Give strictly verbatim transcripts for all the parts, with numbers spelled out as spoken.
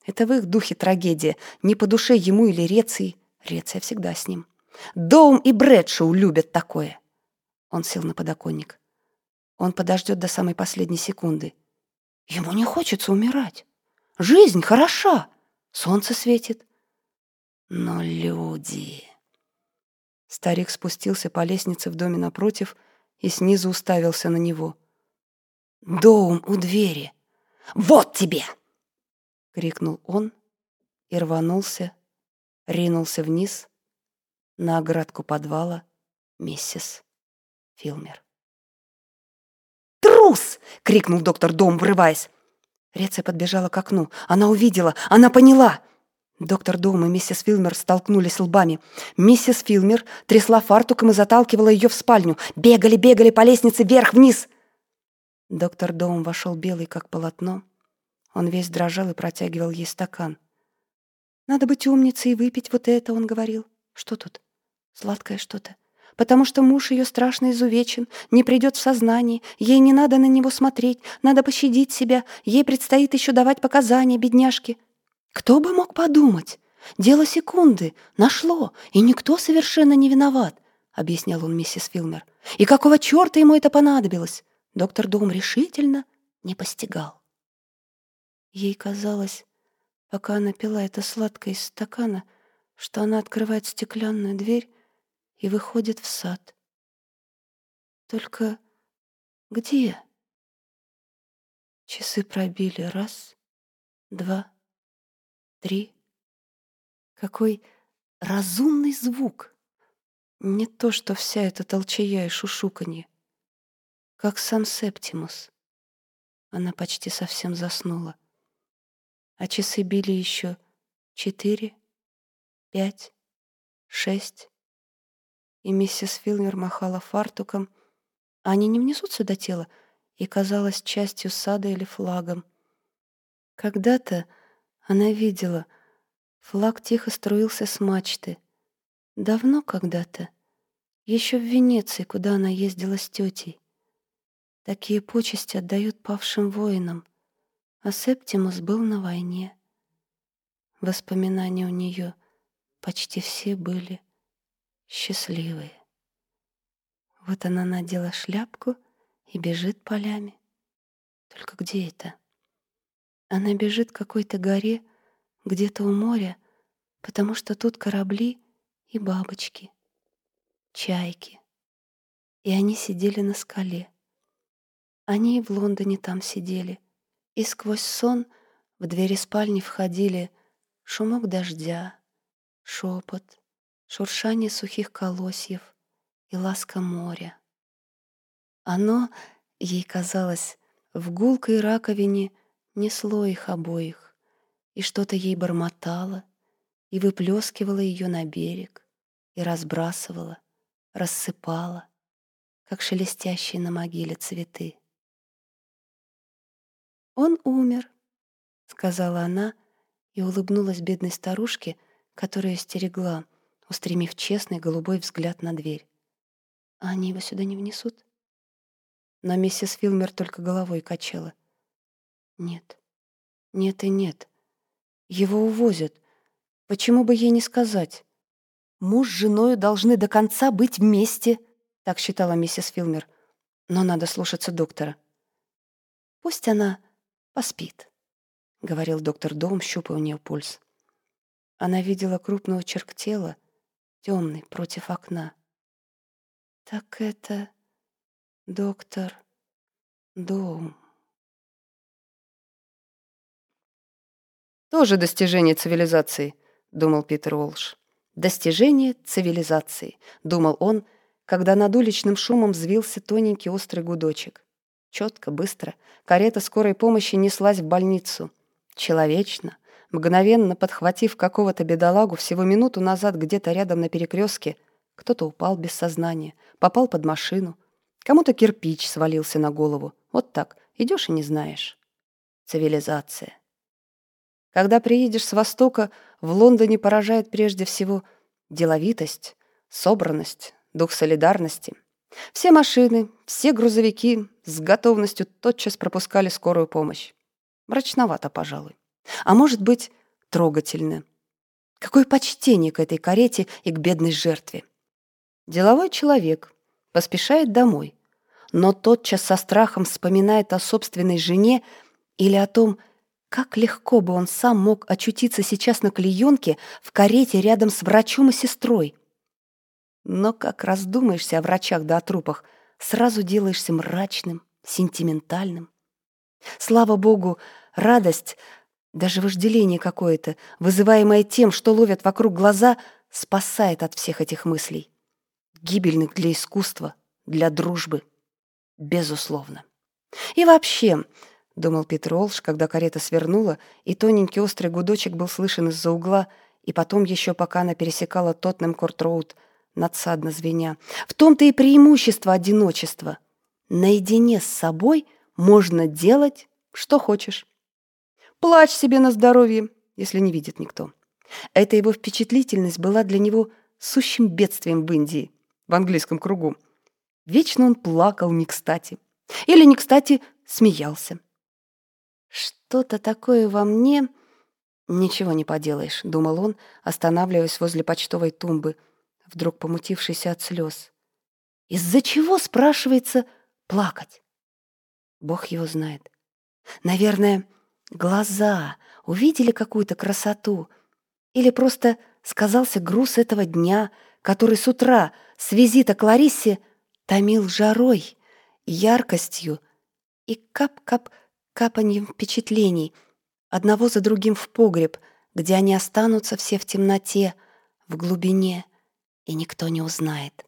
Это в их духе трагедия. Не по душе ему или Реции. Реция всегда с ним. Доум и Брэдшоу любят такое. Он сел на подоконник. Он подождет до самой последней секунды. Ему не хочется умирать. Жизнь хороша. Солнце светит. Но люди... Старик спустился по лестнице в доме напротив и снизу уставился на него. «Доум у двери! Вот тебе!» — крикнул он и рванулся, ринулся вниз на оградку подвала миссис Филмер. «Трус!» — крикнул доктор Доум, врываясь. Реция подбежала к окну. Она увидела, она поняла. Доктор Доум и миссис Филмер столкнулись лбами. Миссис Филмер трясла фартуком и заталкивала ее в спальню. Бегали, бегали по лестнице вверх-вниз. Доктор Доум вошел белый, как полотно. Он весь дрожал и протягивал ей стакан. «Надо быть умницей и выпить вот это», — он говорил. «Что тут? Сладкое что-то. Потому что муж ее страшно изувечен, не придет в сознание, ей не надо на него смотреть, надо пощадить себя, ей предстоит еще давать показания, бедняжке». Кто бы мог подумать? Дело секунды. Нашло. И никто совершенно не виноват, — объяснял он миссис Филмер. И какого черта ему это понадобилось? Доктор Доум решительно не постигал. Ей казалось, пока она пила это сладкое из стакана, что она открывает стеклянную дверь и выходит в сад. Только где? Часы пробили раз, два, три. Какой разумный звук! Не то, что вся эта толчая и шушуканье. Как сам Септимус. Она почти совсем заснула. А часы били еще четыре, пять, шесть. И миссис Филмер махала фартуком. А они не внесут сюда тело и казалась частью сада или флагом. Когда-то она видела, флаг тихо струился с мачты. Давно когда-то, еще в Венеции, куда она ездила с тетей. Такие почести отдают павшим воинам, а Септимус был на войне. Воспоминания у нее почти все были счастливые. Вот она надела шляпку и бежит полями. Только где это? Она бежит к какой-то горе, где-то у моря, потому что тут корабли и бабочки, чайки. И они сидели на скале. Они и в Лондоне там сидели. И сквозь сон в двери спальни входили шумок дождя, шепот, шуршание сухих колосьев и ласка моря. Оно, ей казалось, в гулкой раковине несло их обоих, и что-то ей бормотало, и выплескивало ее на берег, и разбрасывало, рассыпало, как шелестящие на могиле цветы. «Он умер», — сказала она и улыбнулась бедной старушке, которая стерегла, устремив честный голубой взгляд на дверь. «А они его сюда не внесут?» Но миссис Филмер только головой качала. «Нет, нет и нет. Его увозят. Почему бы ей не сказать? Муж с женой должны до конца быть вместе», — так считала миссис Филмер. «Но надо слушаться доктора». «Пусть она поспит», — говорил доктор Доум, щупая у нее пульс. Она видела крупный очерк тела, темный, против окна. «Так это доктор Доум». «Тоже достижение цивилизации», — думал Питер Уолш. «Достижение цивилизации», — думал он, когда над уличным шумом взвился тоненький острый гудочек. Четко, быстро карета скорой помощи неслась в больницу. Человечно, мгновенно подхватив какого-то бедолагу всего минуту назад где-то рядом на перекрестке, кто-то упал без сознания, попал под машину, кому-то кирпич свалился на голову. Вот так, идешь и не знаешь. Цивилизация. Когда приедешь с Востока, в Лондоне поражает прежде всего деловитость, собранность, дух солидарности. Все машины, все грузовики с готовностью тотчас пропускали скорую помощь. Мрачновато, пожалуй. А может быть, трогательно. Какое почтение к этой карете и к бедной жертве. Деловой человек поспешает домой, но тотчас со страхом вспоминает о собственной жене или о том, как легко бы он сам мог очутиться сейчас на клеенке в карете рядом с врачом и сестрой. Но как раздумаешься о врачах да о трупах, сразу делаешься мрачным, сентиментальным. Слава богу, радость, даже вожделение какое-то, вызываемое тем, что ловят вокруг глаза, спасает от всех этих мыслей, гибельных для искусства, для дружбы, безусловно. И вообще, — думал Питер Олш, когда карета свернула, и тоненький острый гудочек был слышен из-за угла, и потом еще пока она пересекала Тоттенхэм-Корт-Роуд, надсадно звеня. В том-то и преимущество одиночества. Наедине с собой можно делать, что хочешь. Плачь себе на здоровье, если не видит никто. Эта его впечатлительность была для него сущим бедствием в Индии, в английском кругу. Вечно он плакал не кстати. Или не кстати смеялся. «Что-то такое во мне...» «Ничего не поделаешь», — думал он, останавливаясь возле почтовой тумбы, вдруг помутившийся от слез. «Из-за чего, спрашивается, плакать?» Бог его знает. Наверное, глаза увидели какую-то красоту, или просто сказался груз этого дня, который с утра с визита к Лариссе томил жарой, яркостью и кап-кап капаньем впечатлений, одного за другим в погреб, где они останутся все в темноте, в глубине, и никто не узнает.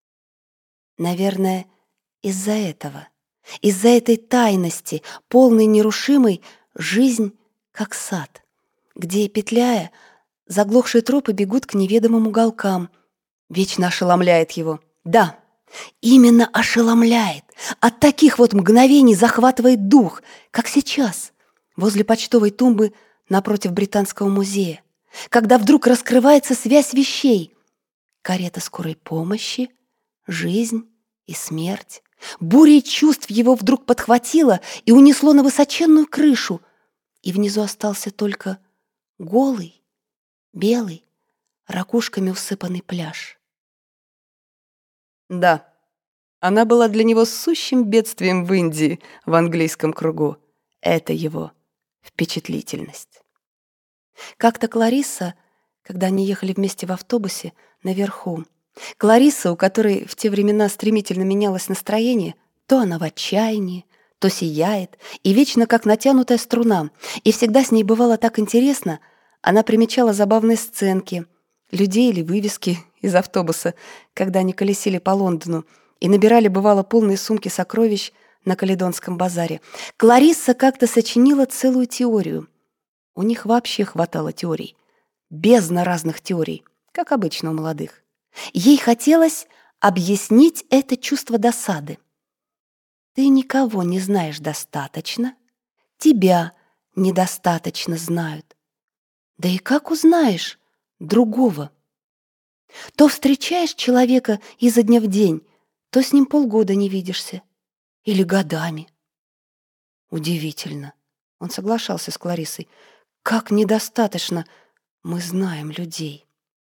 Наверное, из-за этого, из-за этой тайности, полной нерушимой, жизнь как сад, где, петляя, заглохшие тропы бегут к неведомым уголкам, вечно ошеломляет его. Да, именно ошеломляет. От таких вот мгновений захватывает дух, как сейчас, возле почтовой тумбы напротив Британского музея, когда вдруг раскрывается связь вещей. Карета скорой помощи, жизнь и смерть. Бурей чувств его вдруг подхватило и унесло на высоченную крышу, и внизу остался только голый, белый, ракушками усыпанный пляж. Да, она была для него сущим бедствием в Индии, в английском кругу. Это его впечатлительность. Как-то Кларисса, когда они ехали вместе в автобусе, наверху, Кларисса, у которой в те времена стремительно менялось настроение, то она в отчаянии, то сияет, и вечно как натянутая струна, и всегда с ней бывало так интересно, она примечала забавные сценки, людей или вывески из автобуса, когда они колесили по Лондону и набирали, бывало, полные сумки сокровищ на Каледонском базаре. Кларисса как-то сочинила целую теорию. У них вообще хватало теорий. Бездна разных теорий, как обычно у молодых. Ей хотелось объяснить это чувство досады. Ты никого не знаешь достаточно, тебя недостаточно знают. Да и как узнаешь другого? То встречаешь человека изо дня в день, то с ним полгода не видишься. Или годами. Удивительно. Он соглашался с Клариссой. Как недостаточно мы знаем людей.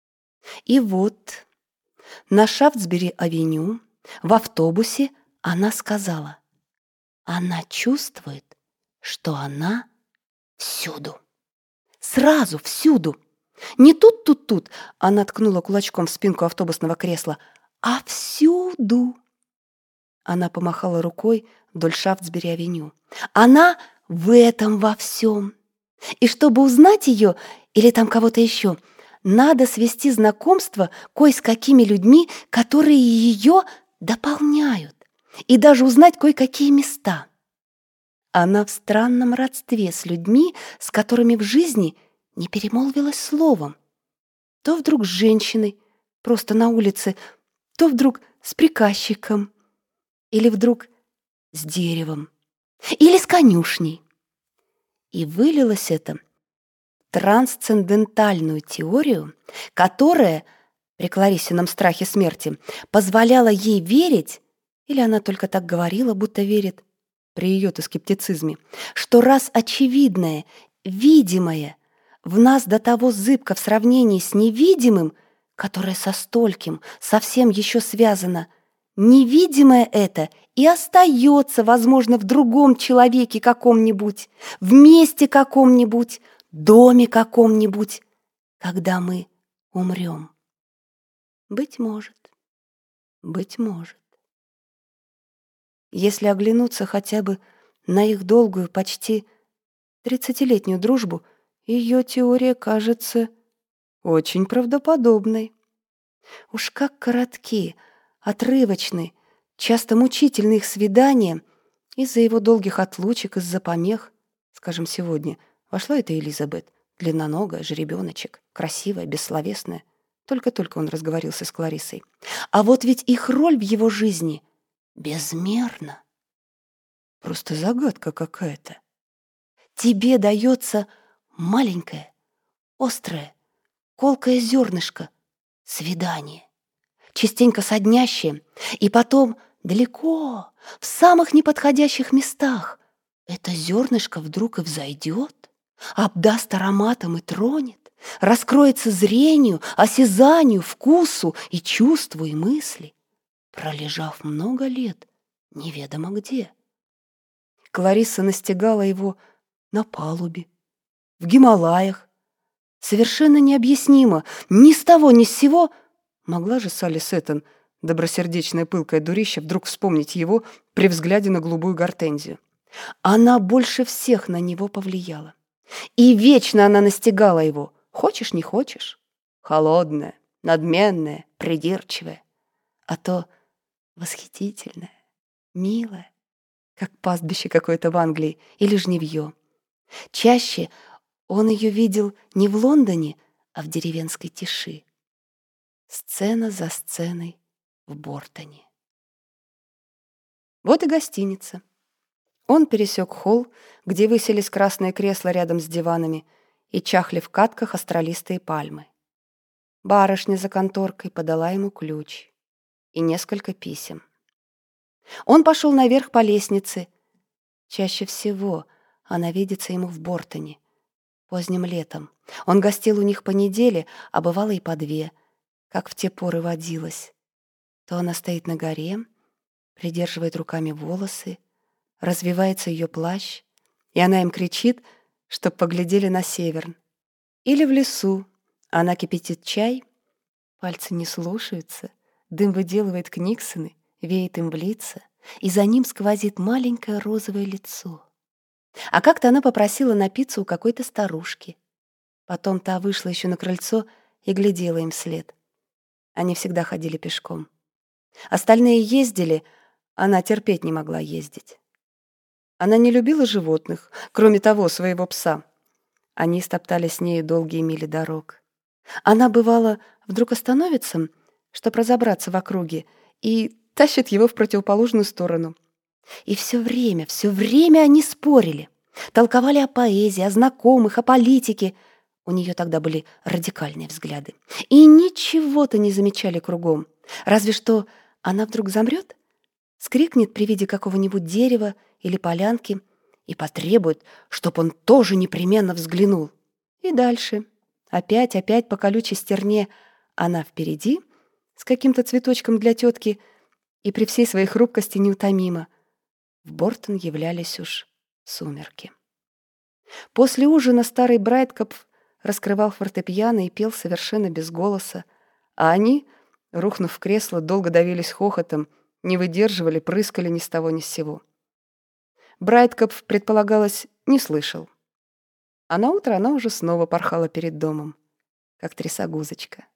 И вот на Шафтсбери-авеню в автобусе она сказала. Она чувствует, что она всюду. Сразу всюду. Не тут-тут-тут, она ткнула кулачком в спинку автобусного кресла, а всюду. Она помахала рукой вдоль Шафтсбери-авеню. Она в этом во всем. И чтобы узнать ее, или там кого-то еще, надо свести знакомство кое с какими людьми, которые ее дополняют, и даже узнать кое-какие места. Она в странном родстве с людьми, с которыми в жизни не перемолвилась словом. То вдруг с женщиной, просто на улице, то вдруг с приказчиком, или вдруг с деревом, или с конюшней. И вылилось это в трансцендентальную теорию, которая, при Клариссином страхе смерти, позволяла ей верить, или она только так говорила, будто верит, при ее-то скептицизме, что раз очевидное, видимое в нас до того зыбко в сравнении с невидимым, которое со стольким совсем еще связано. Невидимое это и остается, возможно, в другом человеке каком-нибудь, в месте каком-нибудь, доме каком-нибудь, когда мы умрем. Быть может, быть может. Если оглянуться хотя бы на их долгую, почти тридцатилетнюю дружбу, ее теория кажется очень правдоподобной. Уж как коротки, отрывочны, часто мучительны их свидания из-за его долгих отлучек, из-за помех. Скажем, сегодня вошла эта Элизабет, длинноногая, жеребеночек, красивая, бессловесная. Только-только он разговорился с Клариссой. А вот ведь их роль в его жизни безмерна. Просто загадка какая-то. Тебе дается маленькое, острое, колкое зернышко свидание, частенько соднящее, и потом далеко, в самых неподходящих местах, это зернышко вдруг и взойдет, обдаст ароматом и тронет, раскроется зрению, осязанию, вкусу и чувству, и мысли, пролежав много лет неведомо где. Кларисса настигала его на палубе, в Гималаях. Совершенно необъяснимо, ни с того ни с сего могла же Салли Сеттон, добросердечное пылкое дурище, вдруг вспомнить его при взгляде на голубую гортензию. Она больше всех на него повлияла. И вечно она настигала его, хочешь не хочешь, холодная, надменная, придирчивая, а то восхитительная, милая, как пастбище какое-то в Англии или жнивье. Чаще он ее видел не в Лондоне, а в деревенской тиши. Сцена за сценой в Бортоне. Вот и гостиница. Он пересек холл, где высились красные кресла рядом с диванами и чахли в катках астролистые пальмы. Барышня за конторкой подала ему ключ и несколько писем. Он пошел наверх по лестнице. Чаще всего она видится ему в Бортоне. Поздним летом. Он гостил у них по неделе, а бывало и по две, как в те поры водилось. То она стоит на горе, придерживает руками волосы, развивается ее плащ, и она им кричит, чтоб поглядели на север. Или в лесу она кипятит чай, пальцы не слушаются, дым выделывает книксоны, веет им в лица, и за ним сквозит маленькое розовое лицо. А как-то она попросила напиться у какой-то старушки. Потом та вышла еще на крыльцо и глядела им вслед. Они всегда ходили пешком. Остальные ездили, она терпеть не могла ездить. Она не любила животных, кроме того, своего пса. Они стоптали с ней долгие мили дорог. Она, бывало, вдруг остановится, чтоб разобраться в округе, и тащит его в противоположную сторону. И все время, все время они спорили, толковали о поэзии, о знакомых, о политике. У нее тогда были радикальные взгляды. И ничего-то не замечали кругом. Разве что она вдруг замрет, скрикнет при виде какого-нибудь дерева или полянки и потребует, чтоб он тоже непременно взглянул. И дальше. Опять, опять по колючей стерне. Она впереди, с каким-то цветочком для тетки, и при всей своей хрупкости неутомима. В Бортон являлись уж сумерки. После ужина старый Брайткопф раскрывал фортепиано и пел совершенно без голоса, а они, рухнув в кресло, долго давились хохотом, не выдерживали, прыскали ни с того ни с сего. Брайткопф, предполагалось, не слышал. А наутро она уже снова порхала перед домом, как трясогузочка.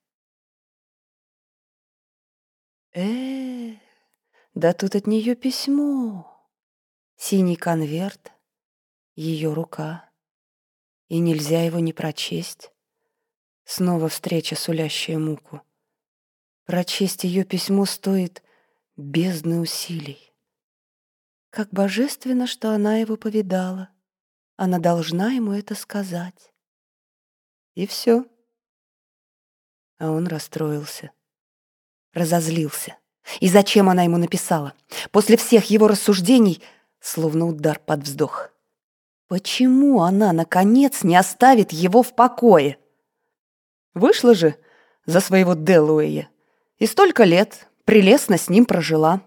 Э, да тут от нее письмо. Синий конверт, ее рука. И нельзя его не прочесть. Снова встреча, сулящая муку. Прочесть ее письмо стоит бездны усилий. Как божественно, что она его повидала. Она должна ему это сказать. И все. А он расстроился, разозлился. И зачем она ему написала? После всех его рассуждений, словно удар под вздох. Почему она, наконец, не оставит его в покое? Вышла же за своего Дэллоуэя и столько лет прелестно с ним прожила.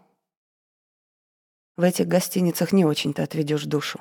В этих гостиницах не очень-то отведешь душу.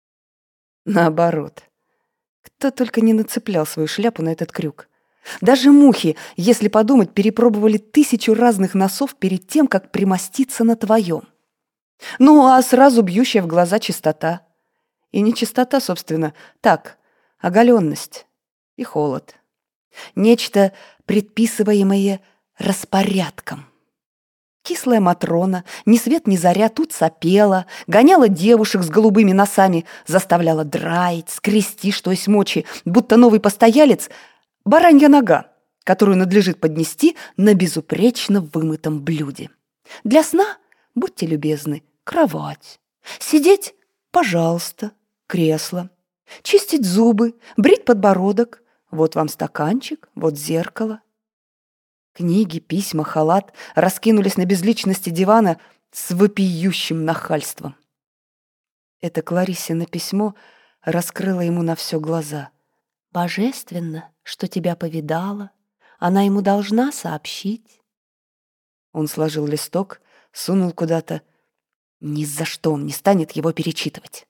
Наоборот. Кто только не нацеплял свою шляпу на этот крюк. Даже мухи, если подумать, перепробовали тысячу разных носов перед тем, как примоститься на твоем. Ну, а сразу бьющая в глаза чистота. И не чистота, собственно, так, оголенность и холод. Нечто, предписываемое распорядком. Кислая Матрона, ни свет ни заря, тут сопела, гоняла девушек с голубыми носами, заставляла драить, скрести, что есть мочи, будто новый постоялец — баранья нога, которую надлежит поднести на безупречно вымытом блюде. Для сна, будьте любезны, кровать. Сидеть — пожалуйста, кресло. Чистить зубы, брить подбородок. Вот вам стаканчик, вот зеркало. Книги, письма, халат раскинулись на безличности дивана с вопиющим нахальством. Это Клариссино письмо раскрыло ему на все глаза. «Божественно, что тебя повидала. Она ему должна сообщить». Он сложил листок, сунул куда-то. Ни за что он не станет его перечитывать.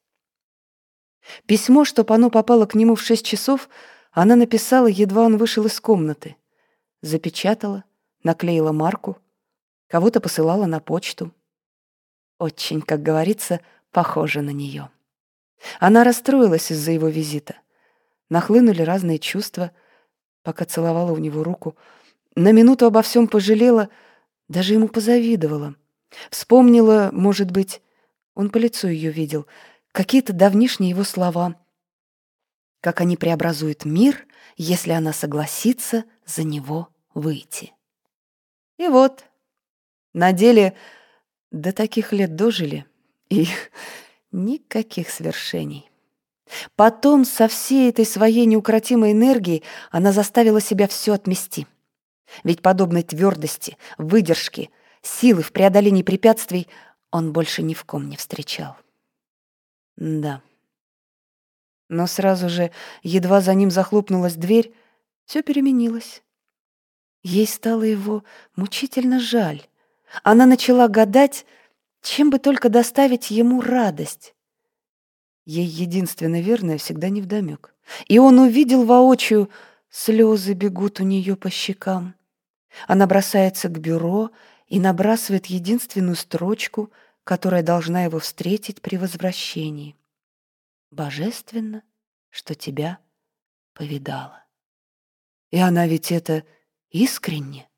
Письмо, чтоб оно попало к нему в шесть часов, она написала, едва он вышел из комнаты. Запечатала, наклеила марку, кого-то посылала на почту. Очень, как говорится, похоже на нее. Она расстроилась из-за его визита. Нахлынули разные чувства, пока целовала у него руку. На минуту обо всем пожалела, даже ему позавидовала. Вспомнила, может быть, он по лицу ее видел, какие-то давнишние его слова, как они преобразуют мир, если она согласится за него выйти. И вот, на деле до таких лет дожили, и никаких свершений. Потом со всей этой своей неукротимой энергией она заставила себя все отмести. Ведь подобной твердости, выдержки, силы в преодолении препятствий он больше ни в ком не встречал. Да. Но сразу же, едва за ним захлопнулась дверь, все переменилось. Ей стало его мучительно жаль. Она начала гадать, чем бы только доставить ему радость. Ей единственно верное всегда невдомёк. И он увидел воочию, слезы бегут у нее по щекам. Она бросается к бюро и набрасывает единственную строчку, которая должна его встретить при возвращении. «Божественно, что тебя повидала». И она ведь это искренне.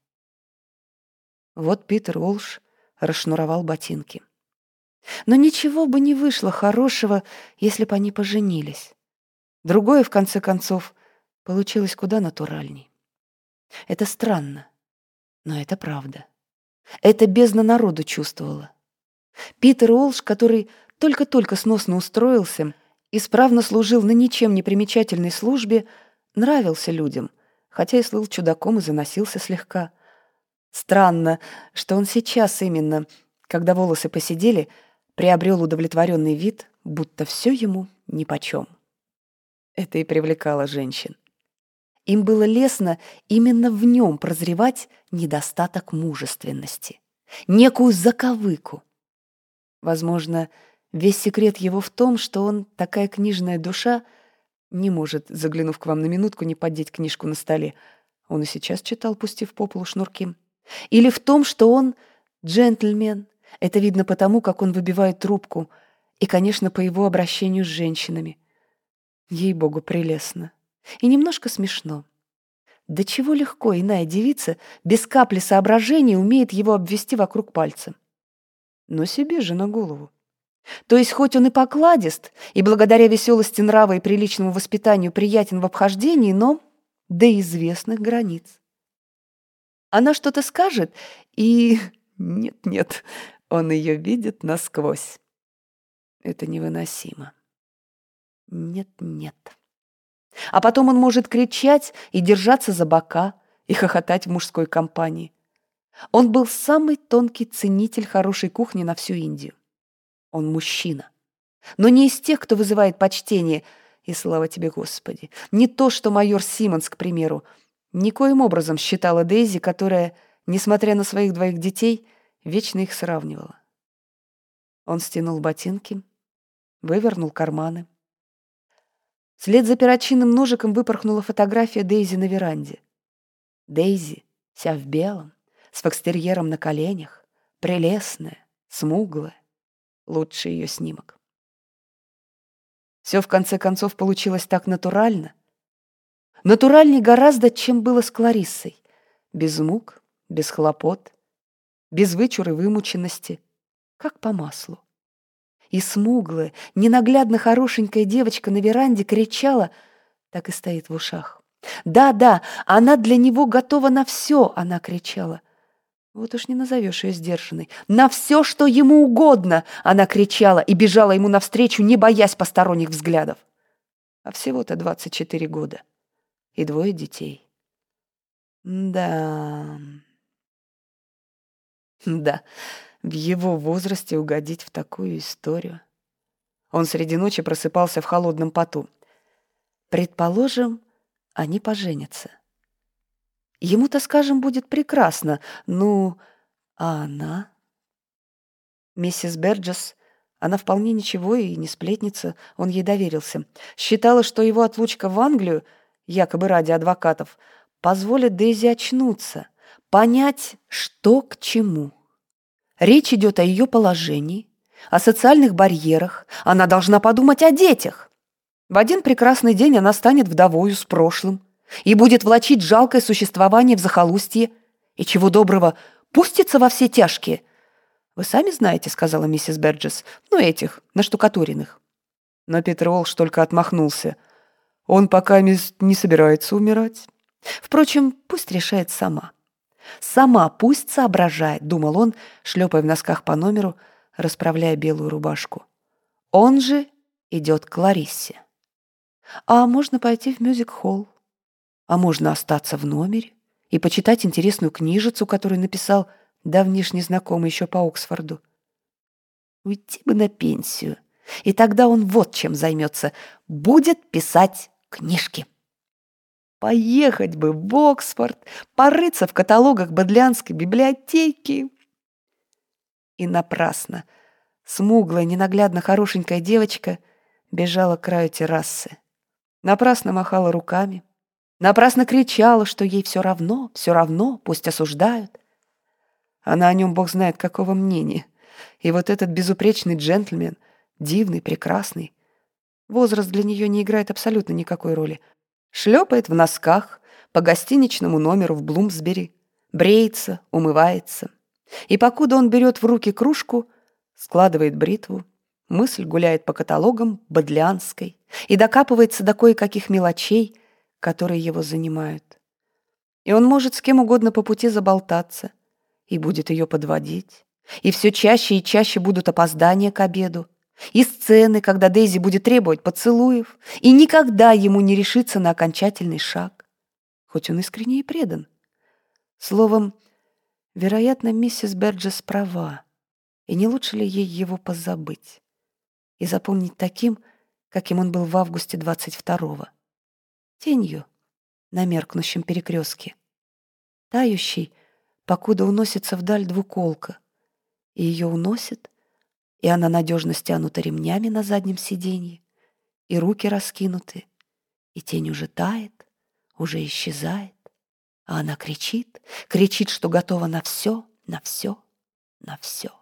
Вот Питер Уолш расшнуровал ботинки. Но ничего бы не вышло хорошего, если бы они поженились. Другое, в конце концов, получилось куда натуральней. Это странно, но это правда. Это бездна народу чувствовала. Питер Уолш, который только-только сносно устроился, исправно служил на ничем не примечательной службе, нравился людям, хотя и слыл чудаком и заносился слегка. Странно, что он сейчас именно, когда волосы поседели, приобрел удовлетворенный вид, будто все ему нипочем. Это и привлекало женщин. Им было лестно именно в нем прозревать недостаток мужественности, некую заковыку. Возможно, весь секрет его в том, что он, такая книжная душа, не может, заглянув к вам на минутку, не поддеть книжку на столе. Он и сейчас читал, пустив по полу шнурки. Или в том, что он джентльмен. Это видно потому, как он выбивает трубку. И, конечно, по его обращению с женщинами. Ей-богу, прелестно. И немножко смешно. До чего легко иная девица без капли соображения умеет его обвести вокруг пальца. Но себе же на голову. То есть хоть он и покладист, и благодаря веселости нрава и приличному воспитанию приятен в обхождении, но до известных границ. Она что-то скажет, и... Нет-нет, он ее видит насквозь. Это невыносимо. Нет-нет. А потом он может кричать и держаться за бока, и хохотать в мужской компании. Он был самый тонкий ценитель хорошей кухни на всю Индию. Он мужчина. Но не из тех, кто вызывает почтение. И слава тебе, Господи. Не то, что майор Симмонс, к примеру. Никоим образом считала Дейзи, которая, несмотря на своих двоих детей, вечно их сравнивала. Он стянул ботинки, вывернул карманы. Вслед за перочинным ножиком выпорхнула фотография Дейзи на веранде. Дейзи, вся в белом, с фокстерьером на коленях, прелестная, смуглая. Лучший ее снимок. Все в конце концов получилось так натурально. Натуральней гораздо, чем было с Клариссой. Без мук, без хлопот, без вычур и вымученности, как по маслу. И смуглая, ненаглядно хорошенькая девочка на веранде кричала, так и стоит в ушах. Да-да, она для него готова на все, она кричала. Вот уж не назовешь ее сдержанной. На все, что ему угодно, она кричала и бежала ему навстречу, не боясь посторонних взглядов. А всего-то двадцать четыре года. И двое детей. Да... Да, в его возрасте угодить в такую историю. Он среди ночи просыпался в холодном поту. Предположим, они поженятся. Ему-то, скажем, будет прекрасно. Ну, а она? Миссис Берджес, она вполне ничего и не сплетница, он ей доверился. Считала, что его отлучка в Англию, якобы ради адвокатов, позволит Дейзи очнуться, понять, что к чему. Речь идет о ее положении, о социальных барьерах. Она должна подумать о детях. В один прекрасный день она станет вдовою с прошлым и будет влачить жалкое существование в захолустье, и, чего доброго, пустится во все тяжкие. «Вы сами знаете», — сказала миссис Берджес, — «ну, этих, наштукатуренных». Но Питер Уолш только отмахнулся. «Он пока не собирается умирать. Впрочем, пусть решает сама». «Сама пусть соображает», — думал он, шлепая в носках по номеру, расправляя белую рубашку. Он же идет к Клариссе. А можно пойти в мюзик-холл. А можно остаться в номере и почитать интересную книжицу, которую написал давнишний знакомый еще по Оксфорду. Уйти бы на пенсию, и тогда он вот чем займется. Будет писать книжки. Поехать бы в Оксфорд, порыться в каталогах Бодлианской библиотеки. И напрасно. Смуглая, ненаглядно хорошенькая девочка бежала к краю террасы. Напрасно махала руками. Напрасно кричала, что ей все равно, все равно, пусть осуждают. Она о нем бог знает какого мнения. И вот этот безупречный джентльмен, дивный, прекрасный, возраст для нее не играет абсолютно никакой роли, шлепает в носках по гостиничному номеру в Блумсбери, бреется, умывается. И покуда он берет в руки кружку, складывает бритву, мысль гуляет по каталогам Бодлианской и докапывается до кое-каких мелочей, которые его занимают. И он может с кем угодно по пути заболтаться и будет ее подводить. И все чаще и чаще будут опоздания к обеду, и сцены, когда Дейзи будет требовать поцелуев, и никогда ему не решится на окончательный шаг, хоть он искренне и предан. Словом, вероятно, миссис Берджес права, и не лучше ли ей его позабыть и запомнить таким, каким он был в августе двадцать второго, тенью на меркнущем перекрестке, тающей, покуда уносится вдаль двуколка, и ее уносит, и она надежно стянута ремнями на заднем сиденье, и руки раскинуты, и тень уже тает, уже исчезает, а она кричит, кричит, что готова на все, на все, на все.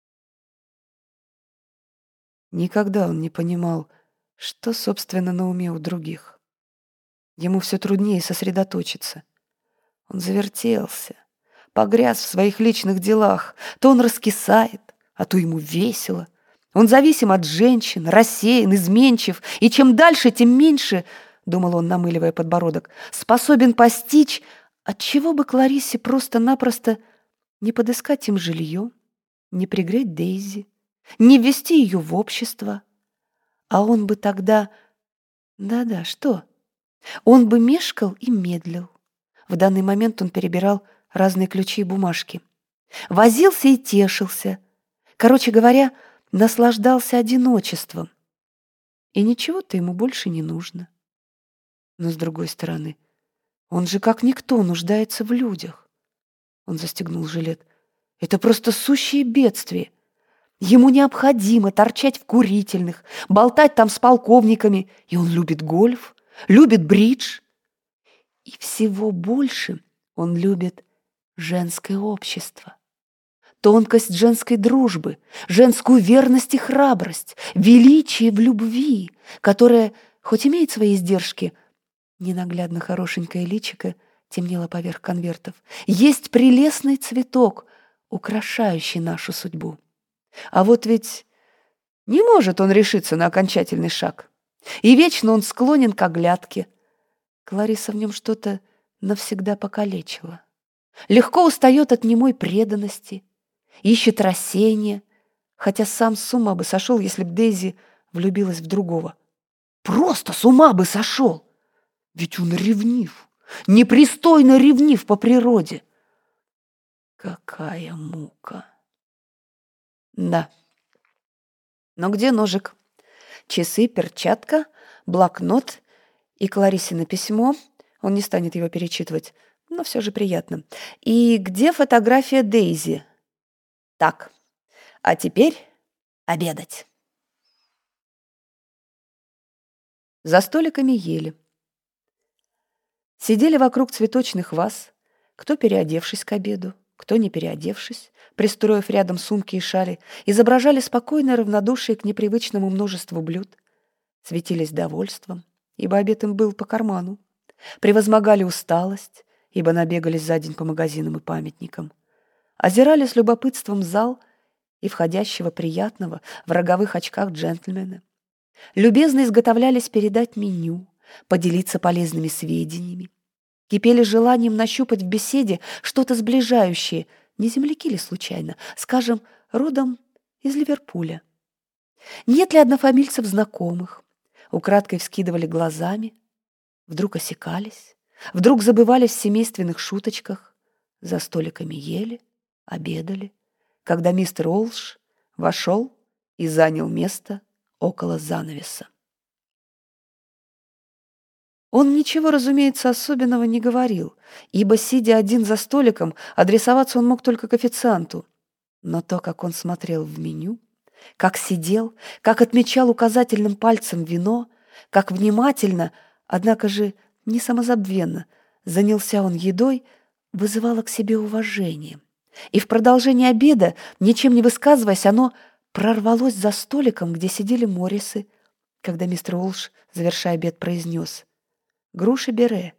Никогда он не понимал, что, собственно, на уме у других. Ему все труднее сосредоточиться. Он завертелся, погряз в своих личных делах. То он раскисает, а то ему весело. Он зависим от женщин, рассеян, изменчив, и чем дальше, тем меньше, думал он, намыливая подбородок, способен постичь, отчего бы Клариссе просто-напросто не подыскать им жилье, не пригреть Дейзи, не ввести ее в общество. А он бы тогда... Да-да, что? Он бы мешкал и медлил. В данный момент он перебирал разные ключи и бумажки. Возился и тешился. Короче говоря, наслаждался одиночеством, и ничего-то ему больше не нужно. Но, с другой стороны, он же как никто нуждается в людях. Он застегнул жилет. Это просто сущее бедствие. Ему необходимо торчать в курительных, болтать там с полковниками, и он любит гольф, любит бридж. И всего больше он любит женское общество. Тонкость женской дружбы, женскую верность и храбрость, величие в любви, которая, хоть имеет свои издержки, ненаглядно хорошенькое личико темнело поверх конвертов, есть прелестный цветок, украшающий нашу судьбу. А вот ведь не может он решиться на окончательный шаг. И вечно он склонен к оглядке. Клариса в нем что-то навсегда покалечила. Легко устает от немой преданности, ищет рассеяния, хотя сам с ума бы сошел, если б Дейзи влюбилась в другого. Просто с ума бы сошел! Ведь он ревнив, непристойно ревнив по природе. Какая мука! Да. Но где ножик? Часы, перчатка, блокнот и Кларисино письмо. Он не станет его перечитывать, но все же приятно. И где фотография Дейзи? Так, а теперь обедать. За столиками ели. Сидели вокруг цветочных ваз, кто переодевшись к обеду, кто не переодевшись, пристроив рядом сумки и шали, изображали спокойное равнодушие к непривычному множеству блюд, светились довольством, ибо обед им был по карману, превозмогали усталость, ибо набегались за день по магазинам и памятникам, озирали с любопытством зал и входящего приятного в роговых очках джентльмена, любезно изготовлялись передать меню, поделиться полезными сведениями, кипели желанием нащупать в беседе что-то сближающее, не земляки ли случайно, скажем, родом из Ливерпуля. Нет ли однофамильцев знакомых? Украдкой вскидывали глазами, вдруг осекались, вдруг забывались в семейственных шуточках, за столиками ели, обедали, когда мистер Олш вошел и занял место около занавеса. Он ничего, разумеется, особенного не говорил, ибо, сидя один за столиком, адресоваться он мог только к официанту. Но то, как он смотрел в меню, как сидел, как отмечал указательным пальцем вино, как внимательно, однако же не самозабвенно, занялся он едой, вызывало к себе уважение. И в продолжении обеда, ничем не высказываясь, оно прорвалось за столиком, где сидели Моррисы, когда мистер Олш, завершая обед, произнес: «Груши Бере».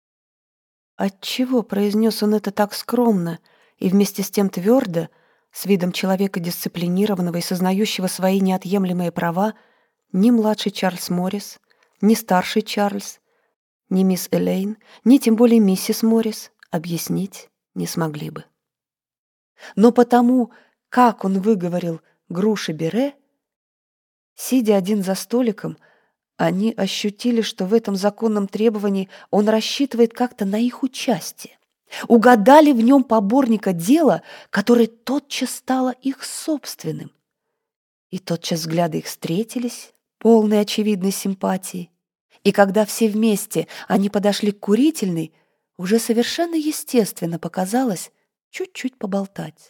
Отчего произнес он это так скромно и вместе с тем твердо, с видом человека дисциплинированного и сознающего свои неотъемлемые права, ни младший Чарльз Моррис, ни старший Чарльз, ни мисс Элейн, ни тем более миссис Моррис объяснить не смогли бы. Но потому, как он выговорил «груши Бере», сидя один за столиком, они ощутили, что в этом законном требовании он рассчитывает как-то на их участие. Угадали в нем поборника дела, которое тотчас стало их собственным. И тотчас взгляды их встретились, полные очевидной симпатии. И когда все вместе они подошли к курительной, уже совершенно естественно показалось чуть-чуть поболтать.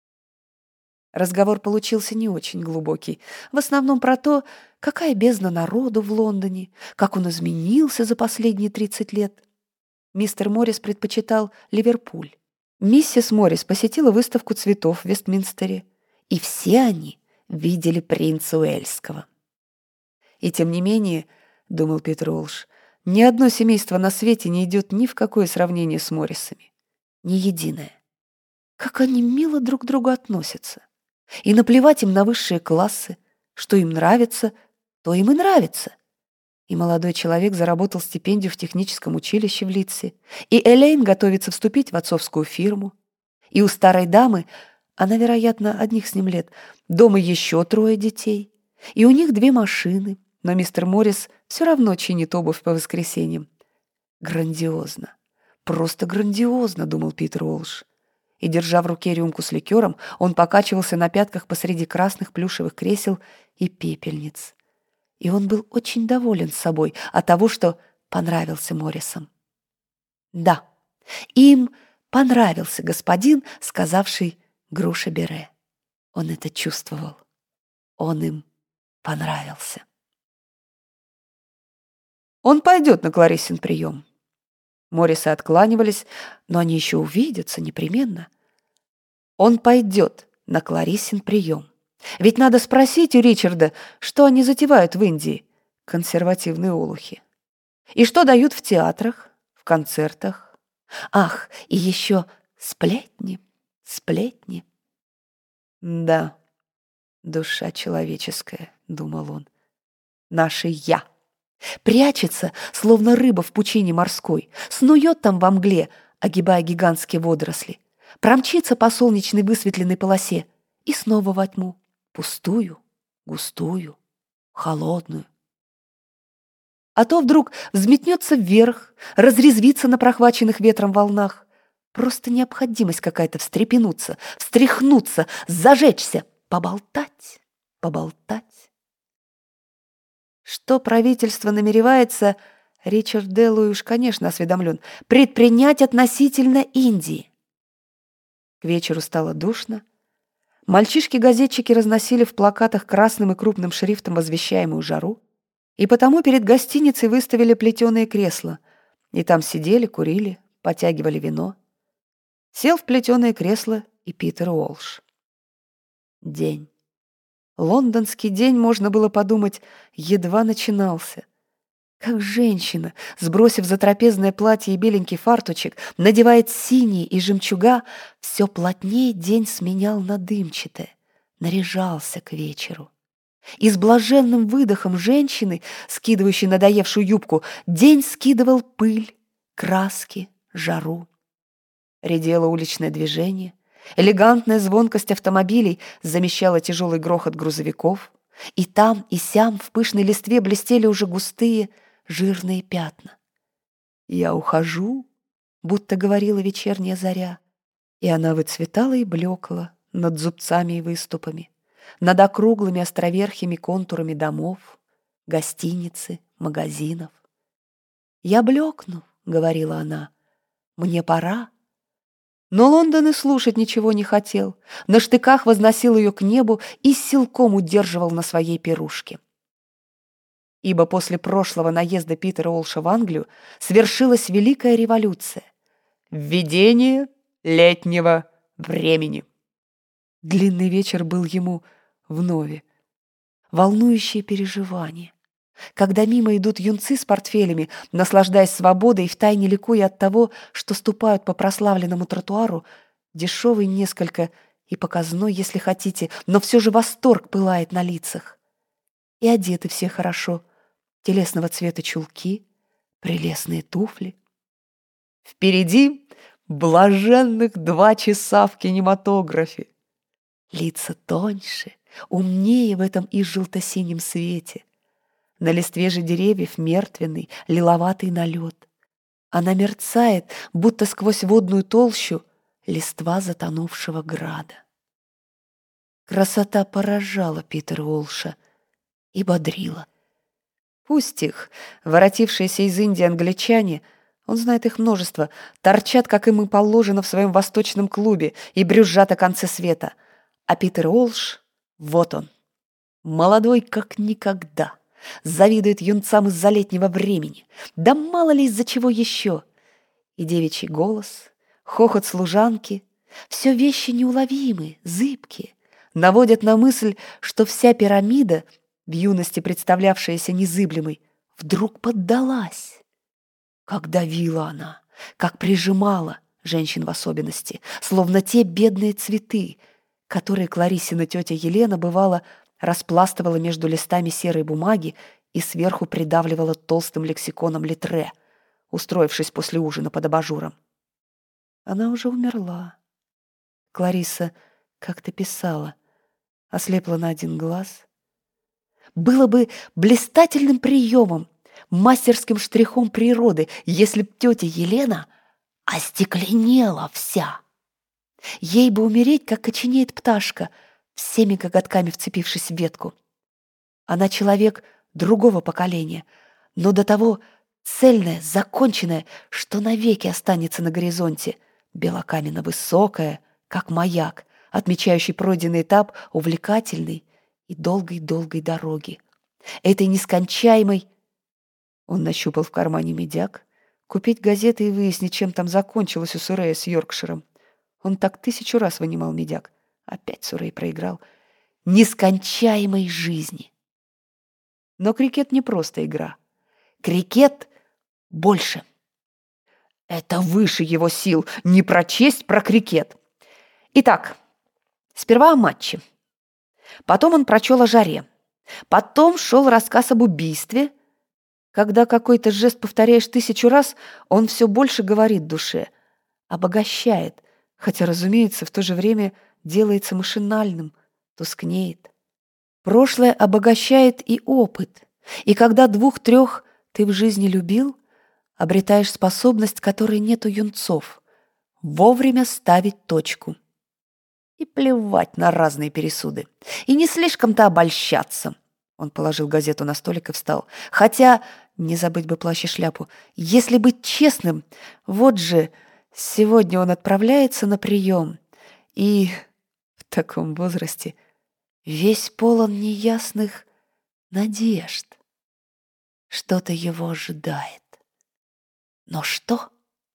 Разговор получился не очень глубокий, в основном про то, какая бездна народу в Лондоне, как он изменился за последние тридцать лет. Мистер Моррис предпочитал Ливерпуль. Миссис Моррис посетила выставку цветов в Вестминстере, и все они видели принца Уэльского. И тем не менее, думал Питер Олш, ни одно семейство на свете не идет ни в какое сравнение с Моррисами. Ни единое. Как они мило друг к другу относятся. И наплевать им на высшие классы, что им нравится, то им и нравится. И молодой человек заработал стипендию в техническом училище в Лидсе, и Элейн готовится вступить в отцовскую фирму. И у старой дамы, она, вероятно, одних с ним лет, дома еще трое детей, и у них две машины, но мистер Моррис все равно чинит обувь по воскресеньям. Грандиозно, просто грандиозно, думал Питер Олш. И, держа в руке рюмку с ликером, он покачивался на пятках посреди красных плюшевых кресел и пепельниц. И он был очень доволен собой от того, что понравился Моррисам. Да, им понравился господин, сказавший «груша бере». Он это чувствовал. Он им понравился. Он пойдет на Клариссин прием. Моррисы откланивались, но они еще увидятся непременно. Он пойдет на Клариссин прием. Ведь надо спросить у Ричарда, что они затевают в Индии, консервативные олухи. И что дают в театрах, в концертах. Ах, и еще сплетни, сплетни. Да, душа человеческая, думал он, наше «я». Прячется, словно рыба в пучине морской, снует там во мгле, огибая гигантские водоросли, промчится по солнечной высветленной полосе и снова во тьму, пустую, густую, холодную. А то вдруг взметнется вверх, разрезвится на прохваченных ветром волнах. Просто необходимость какая-то встрепенуться, встряхнуться, зажечься, поболтать, поболтать. Что правительство намеревается, Ричард Дэллоуи уж, конечно, осведомлен, предпринять относительно Индии. К вечеру стало душно. Мальчишки-газетчики разносили в плакатах красным и крупным шрифтом возвещаемую жару, и потому перед гостиницей выставили плетеные кресла, и там сидели, курили, потягивали вино. Сел в плетеное кресло и Питер Уолш. День. Лондонский день, можно было подумать, едва начинался. Как женщина, сбросив затрапезное платье и беленький фартучек, надевает синие и жемчуга, все плотнее день сменял на дымчатое, наряжался к вечеру. И с блаженным выдохом женщины, скидывающей надоевшую юбку, день скидывал пыль, краски, жару. Редело уличное движение. Элегантная звонкость автомобилей замещала тяжелый грохот грузовиков, и там, и сям в пышной листве блестели уже густые, жирные пятна. «Я ухожу», — будто говорила вечерняя заря, и она выцветала и блекла над зубцами и выступами, над округлыми островерхими контурами домов, гостиницы, магазинов. «Я блекну», — говорила она, — «мне пора». Но Лондон и слушать ничего не хотел, на штыках возносил ее к небу и силком удерживал на своей пирушке. Ибо после прошлого наезда Питера Уолша в Англию свершилась великая революция — введение летнего времени. Длинный вечер был ему вновь. Волнующее переживание. Когда мимо идут юнцы с портфелями, наслаждаясь свободой и втайне ликуя от того, что ступают по прославленному тротуару, дешевый несколько и показной, если хотите, но все же восторг пылает на лицах. И одеты все хорошо. Телесного цвета чулки, прелестные туфли. Впереди блаженных два часа в кинематографе. Лица тоньше, умнее в этом и желто-синем свете. На листве же деревьев мертвенный, лиловатый налет. Она мерцает, будто сквозь водную толщу листва затонувшего града. Красота поражала Питера Уолша и бодрила. Пусть их, воротившиеся из Индии англичане, он знает их множество, торчат, как им и положено, в своем восточном клубе и брюзжат о конце света. А Питер Уолш, вот он, молодой как никогда, завидует юнцам из-за летнего времени, да мало ли из-за чего еще. И девичий голос, хохот служанки, все вещи неуловимые, зыбкие, наводят на мысль, что вся пирамида, в юности представлявшаяся незыблемой, вдруг поддалась. Как давила она, как прижимала, женщин в особенности, словно те бедные цветы, которые Клариссина тетя Елена, бывало, распластывала между листами серой бумаги и сверху придавливала толстым лексиконом Литре, устроившись после ужина под абажуром. Она уже умерла. Кларисса как-то писала, ослепла на один глаз. Было бы блистательным приемом, мастерским штрихом природы, если б тетя Елена остекленела вся. Ей бы умереть, как коченеет пташка, всеми коготками вцепившись в ветку. Она человек другого поколения, но до того цельная, законченная, что навеки останется на горизонте, белокаменно-высокая, как маяк, отмечающий пройденный этап увлекательной и долгой-долгой дороги. Этой нескончаемой... Он нащупал в кармане медяк, купить газеты и выяснить, чем там закончилось у Сурея с Йоркширом. Он так тысячу раз вынимал медяк. Опять Сурей проиграл. Нескончаемой жизни. Но крикет не просто игра. Крикет больше. Это выше его сил не прочесть про крикет. Итак, сперва о матче. Потом он прочел о жаре. Потом шел рассказ об убийстве. Когда какой-то жест повторяешь тысячу раз, он все больше говорит душе. Обогащает, хотя, разумеется, в то же время делается машинальным, тускнеет. Прошлое обогащает и опыт. И когда двух-трех ты в жизни любил, обретаешь способность, которой нет у юнцов — вовремя ставить точку. И плевать на разные пересуды. И не слишком-то обольщаться. Он положил газету на столик и встал. Хотя, не забыть бы плащ и шляпу, если быть честным, вот же, сегодня он отправляется на прием. И в таком возрасте весь полон неясных надежд. Что-то его ожидает. Но что?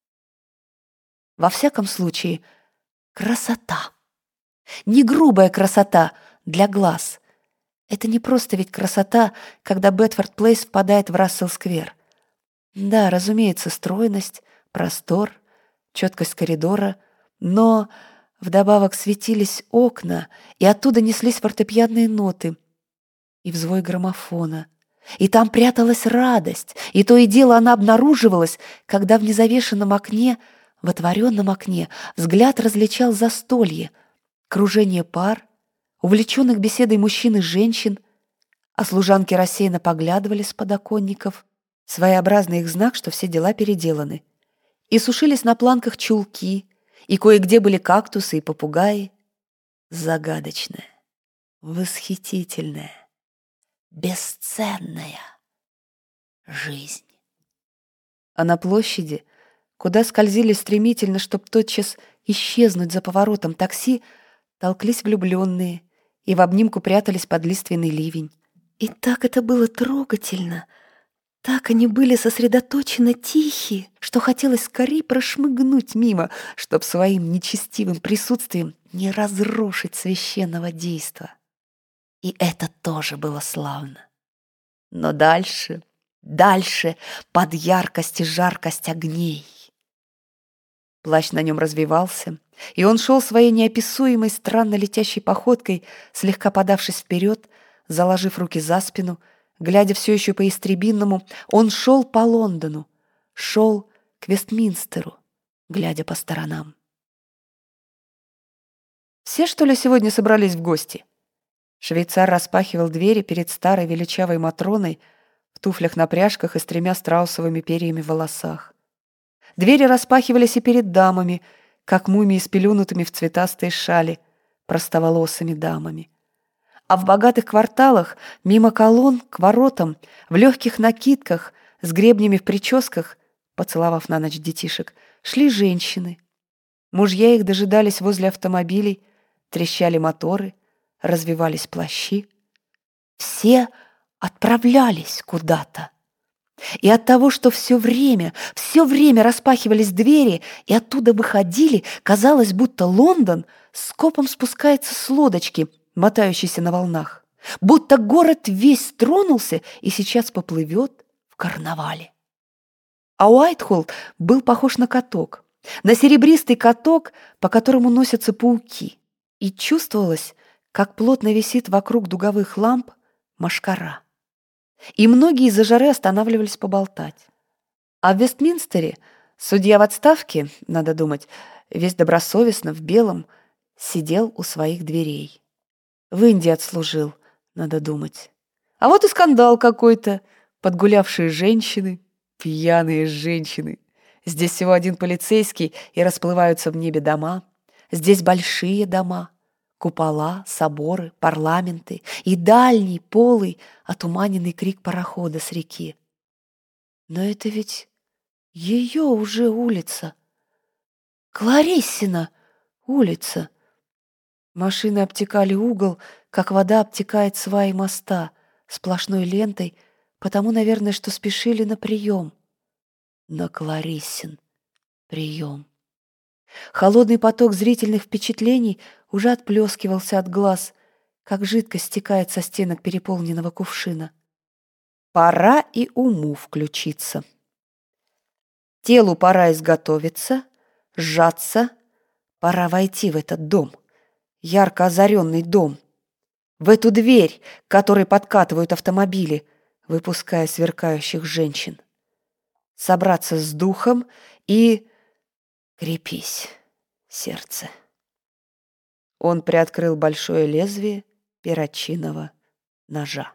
Во всяком случае, красота. Не грубая красота для глаз. Это не просто ведь красота, когда Бетфорд-Плейс впадает в Рассел-сквер. Да, разумеется, стройность, простор, четкость коридора, но вдобавок светились окна, и оттуда неслись фортепианные ноты и взвой граммофона. И там пряталась радость, и то и дело она обнаруживалась, когда в незавешенном окне, в отворенном окне, взгляд различал застолье, кружение пар, увлеченных беседой мужчин и женщин, а служанки рассеянно поглядывали с подоконников, своеобразный их знак, что все дела переделаны. И сушились на планках чулки, и кое-где были кактусы и попугаи. Загадочная, восхитительная, бесценная жизнь. А на площади, куда скользили стремительно, чтоб тотчас исчезнуть за поворотом такси, толклись влюбленные и в обнимку прятались под лиственный ливень. И так это было трогательно, так они были сосредоточенно тихи, что хотелось скорее прошмыгнуть мимо, чтоб своим нечестивым присутствием не разрушить священного действа. И это тоже было славно. Но дальше, дальше, под яркость и жаркость огней. Плащ на нем развивался, и он шел своей неописуемой, странно летящей походкой, слегка подавшись вперед, заложив руки за спину, глядя все еще по Истребинному, он шел по Лондону, шел к Вестминстеру, глядя по сторонам. «Все, что ли, сегодня собрались в гости?» Швейцар распахивал двери перед старой величавой Матроной в туфлях на пряжках и с тремя страусовыми перьями в волосах. Двери распахивались и перед дамами, как мумии с пеленутыми в цветастые шали, простоволосыми дамами. А в богатых кварталах, мимо колонн, к воротам, в легких накидках, с гребнями в прическах, поцеловав на ночь детишек, шли женщины. Мужья их дожидались возле автомобилей, трещали моторы, развивались плащи. Все отправлялись куда-то. И от того, что все время, все время распахивались двери и оттуда выходили, казалось, будто Лондон скопом спускается с лодочки, мотающейся на волнах. Будто город весь тронулся и сейчас поплывет в карнавале. А Уайтхолл был похож на каток, на серебристый каток, по которому носятся пауки. И чувствовалось, как плотно висит вокруг дуговых ламп мошкара. И многие из-за жары останавливались поболтать. А в Вестминстере судья в отставке, надо думать, весь добросовестно в белом, сидел у своих дверей. В Индии отслужил, надо думать. А вот и скандал какой-то. Подгулявшие женщины, пьяные женщины. Здесь всего один полицейский, и расплываются в небе дома. Здесь большие дома, купола, соборы, парламенты и дальний, полый, отуманенный крик парохода с реки. Но это ведь ее уже улица. Клариссина улица. Машины обтекали угол, как вода обтекает сваи моста, сплошной лентой, потому, наверное, что спешили на прием. На Клариссин прием. Холодный поток зрительных впечатлений уже отплескивался от глаз, как жидкость стекает со стенок переполненного кувшина. Пора и уму включиться. Телу пора изготовиться, сжаться, пора войти в этот дом, ярко озаренный дом, в эту дверь, к которой подкатывают автомобили, выпуская сверкающих женщин. Собраться с духом и... Крепись, сердце. Он приоткрыл большое лезвие перочинного ножа.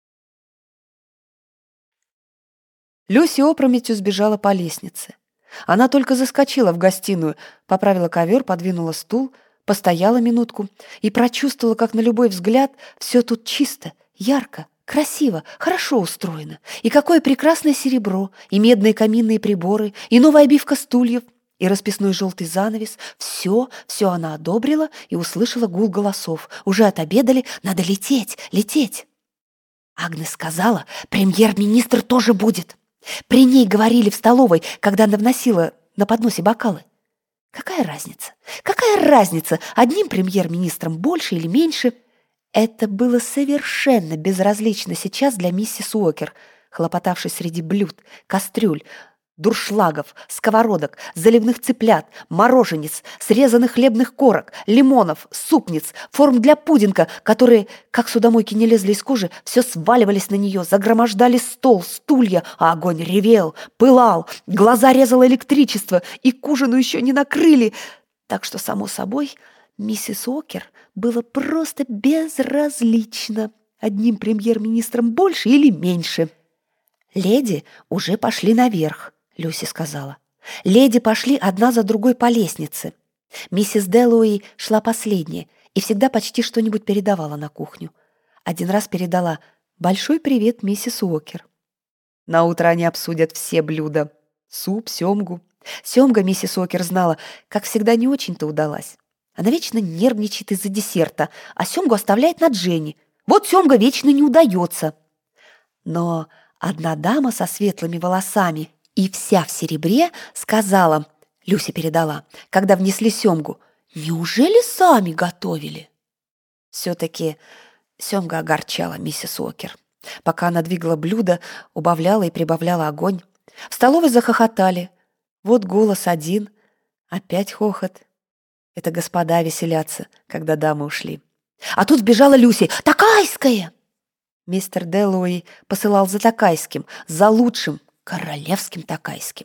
Люси опрометью сбежала по лестнице. Она только заскочила в гостиную, поправила ковер, подвинула стул, постояла минутку и прочувствовала, как на любой взгляд все тут чисто, ярко, красиво, хорошо устроено. И какое прекрасное серебро, и медные каминные приборы, и новая обивка стульев, и расписной желтый занавес. Все, все она одобрила и услышала гул голосов. Уже отобедали, надо лететь, лететь. Агнес сказала, премьер-министр тоже будет. При ней говорили в столовой, когда она вносила на подносе бокалы. Какая разница? Какая разница, одним премьер-министром больше или меньше? Это было совершенно безразлично сейчас для миссис Уокер, хлопотавшей среди блюд, кастрюль, дуршлагов, сковородок, заливных цыплят, мороженец, срезанных хлебных корок, лимонов, супниц, форм для пудинга, которые, как судомойки не лезли из кожи, все сваливались на нее, загромождали стол, стулья, а огонь ревел, пылал, глаза резало электричество, и к ужину еще не накрыли. Так что, само собой, миссис Уокер было просто безразлично, одним премьер-министром больше или меньше. Леди уже пошли наверх. Люси сказала. Леди пошли одна за другой по лестнице. Миссис Дэллоуи шла последняя и всегда почти что-нибудь передавала на кухню. Один раз передала «Большой привет, миссис Уокер». Наутро они обсудят все блюда. Суп, семгу. Семга миссис Уокер знала, как всегда, не очень-то удалась. Она вечно нервничает из-за десерта, а семгу оставляет на Дженни. Вот семга вечно не удается. Но одна дама со светлыми волосами и вся в серебре сказала, Люси передала, когда внесли семгу, «Неужели сами готовили?» Все-таки семга огорчала миссис Уокер. Пока она двигала блюдо, убавляла и прибавляла огонь. В столовой захохотали. Вот голос один, опять хохот. Это господа веселятся, когда дамы ушли. А тут сбежала Люси. «Такайская!» Мистер Дэллоуи посылал за такайским, за лучшим, королевским такайским.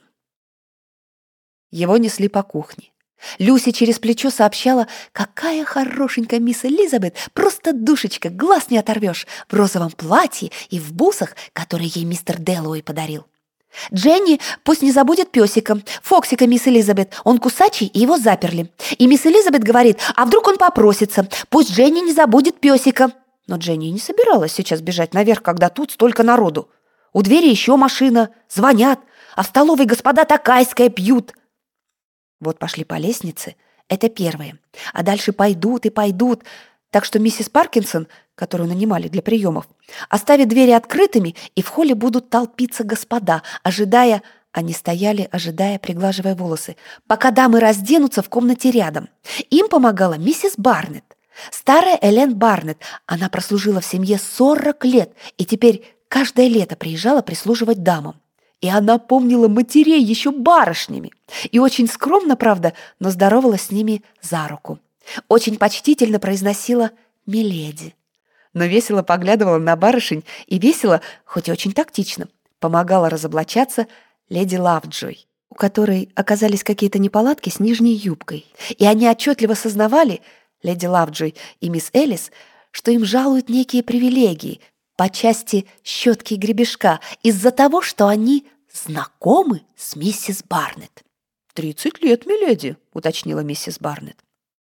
Его несли по кухне. Люси через плечо сообщала, какая хорошенькая мисс Элизабет, просто душечка, глаз не оторвешь, в розовом платье и в бусах, которые ей мистер Дэллоуи подарил. Дженни пусть не забудет песика, Фоксика, мисс Элизабет, он кусачий, и его заперли. И мисс Элизабет говорит, а вдруг он попросится, пусть Дженни не забудет песика. Но Дженни не собиралась сейчас бежать наверх, когда тут столько народу. У двери еще машина, звонят, а в столовой господа такайская пьют. Вот пошли по лестнице, это первое, а дальше пойдут и пойдут, так что миссис Паркинсон, которую нанимали для приемов, оставит двери открытыми, и в холле будут толпиться господа, ожидая, они стояли, ожидая, приглаживая волосы, пока дамы разденутся в комнате рядом. Им помогала миссис Барнетт. Старая Элен Барнетт, она прослужила в семье сорок лет и теперь каждое лето приезжала прислуживать дамам. И она помнила матерей еще барышнями и очень скромно, правда, но здоровалась с ними за руку. Очень почтительно произносила «миледи». Но весело поглядывала на барышень и весело, хоть и очень тактично, помогала разоблачаться леди Лавджой, у которой оказались какие-то неполадки с нижней юбкой. И они отчетливо сознавали, леди Лавджой и мисс Элис, что им жалуют некие привилегии по части щетки и гребешка из-за того, что они знакомы с миссис Барнетт. «Тридцать лет, миледи», — уточнила миссис Барнетт.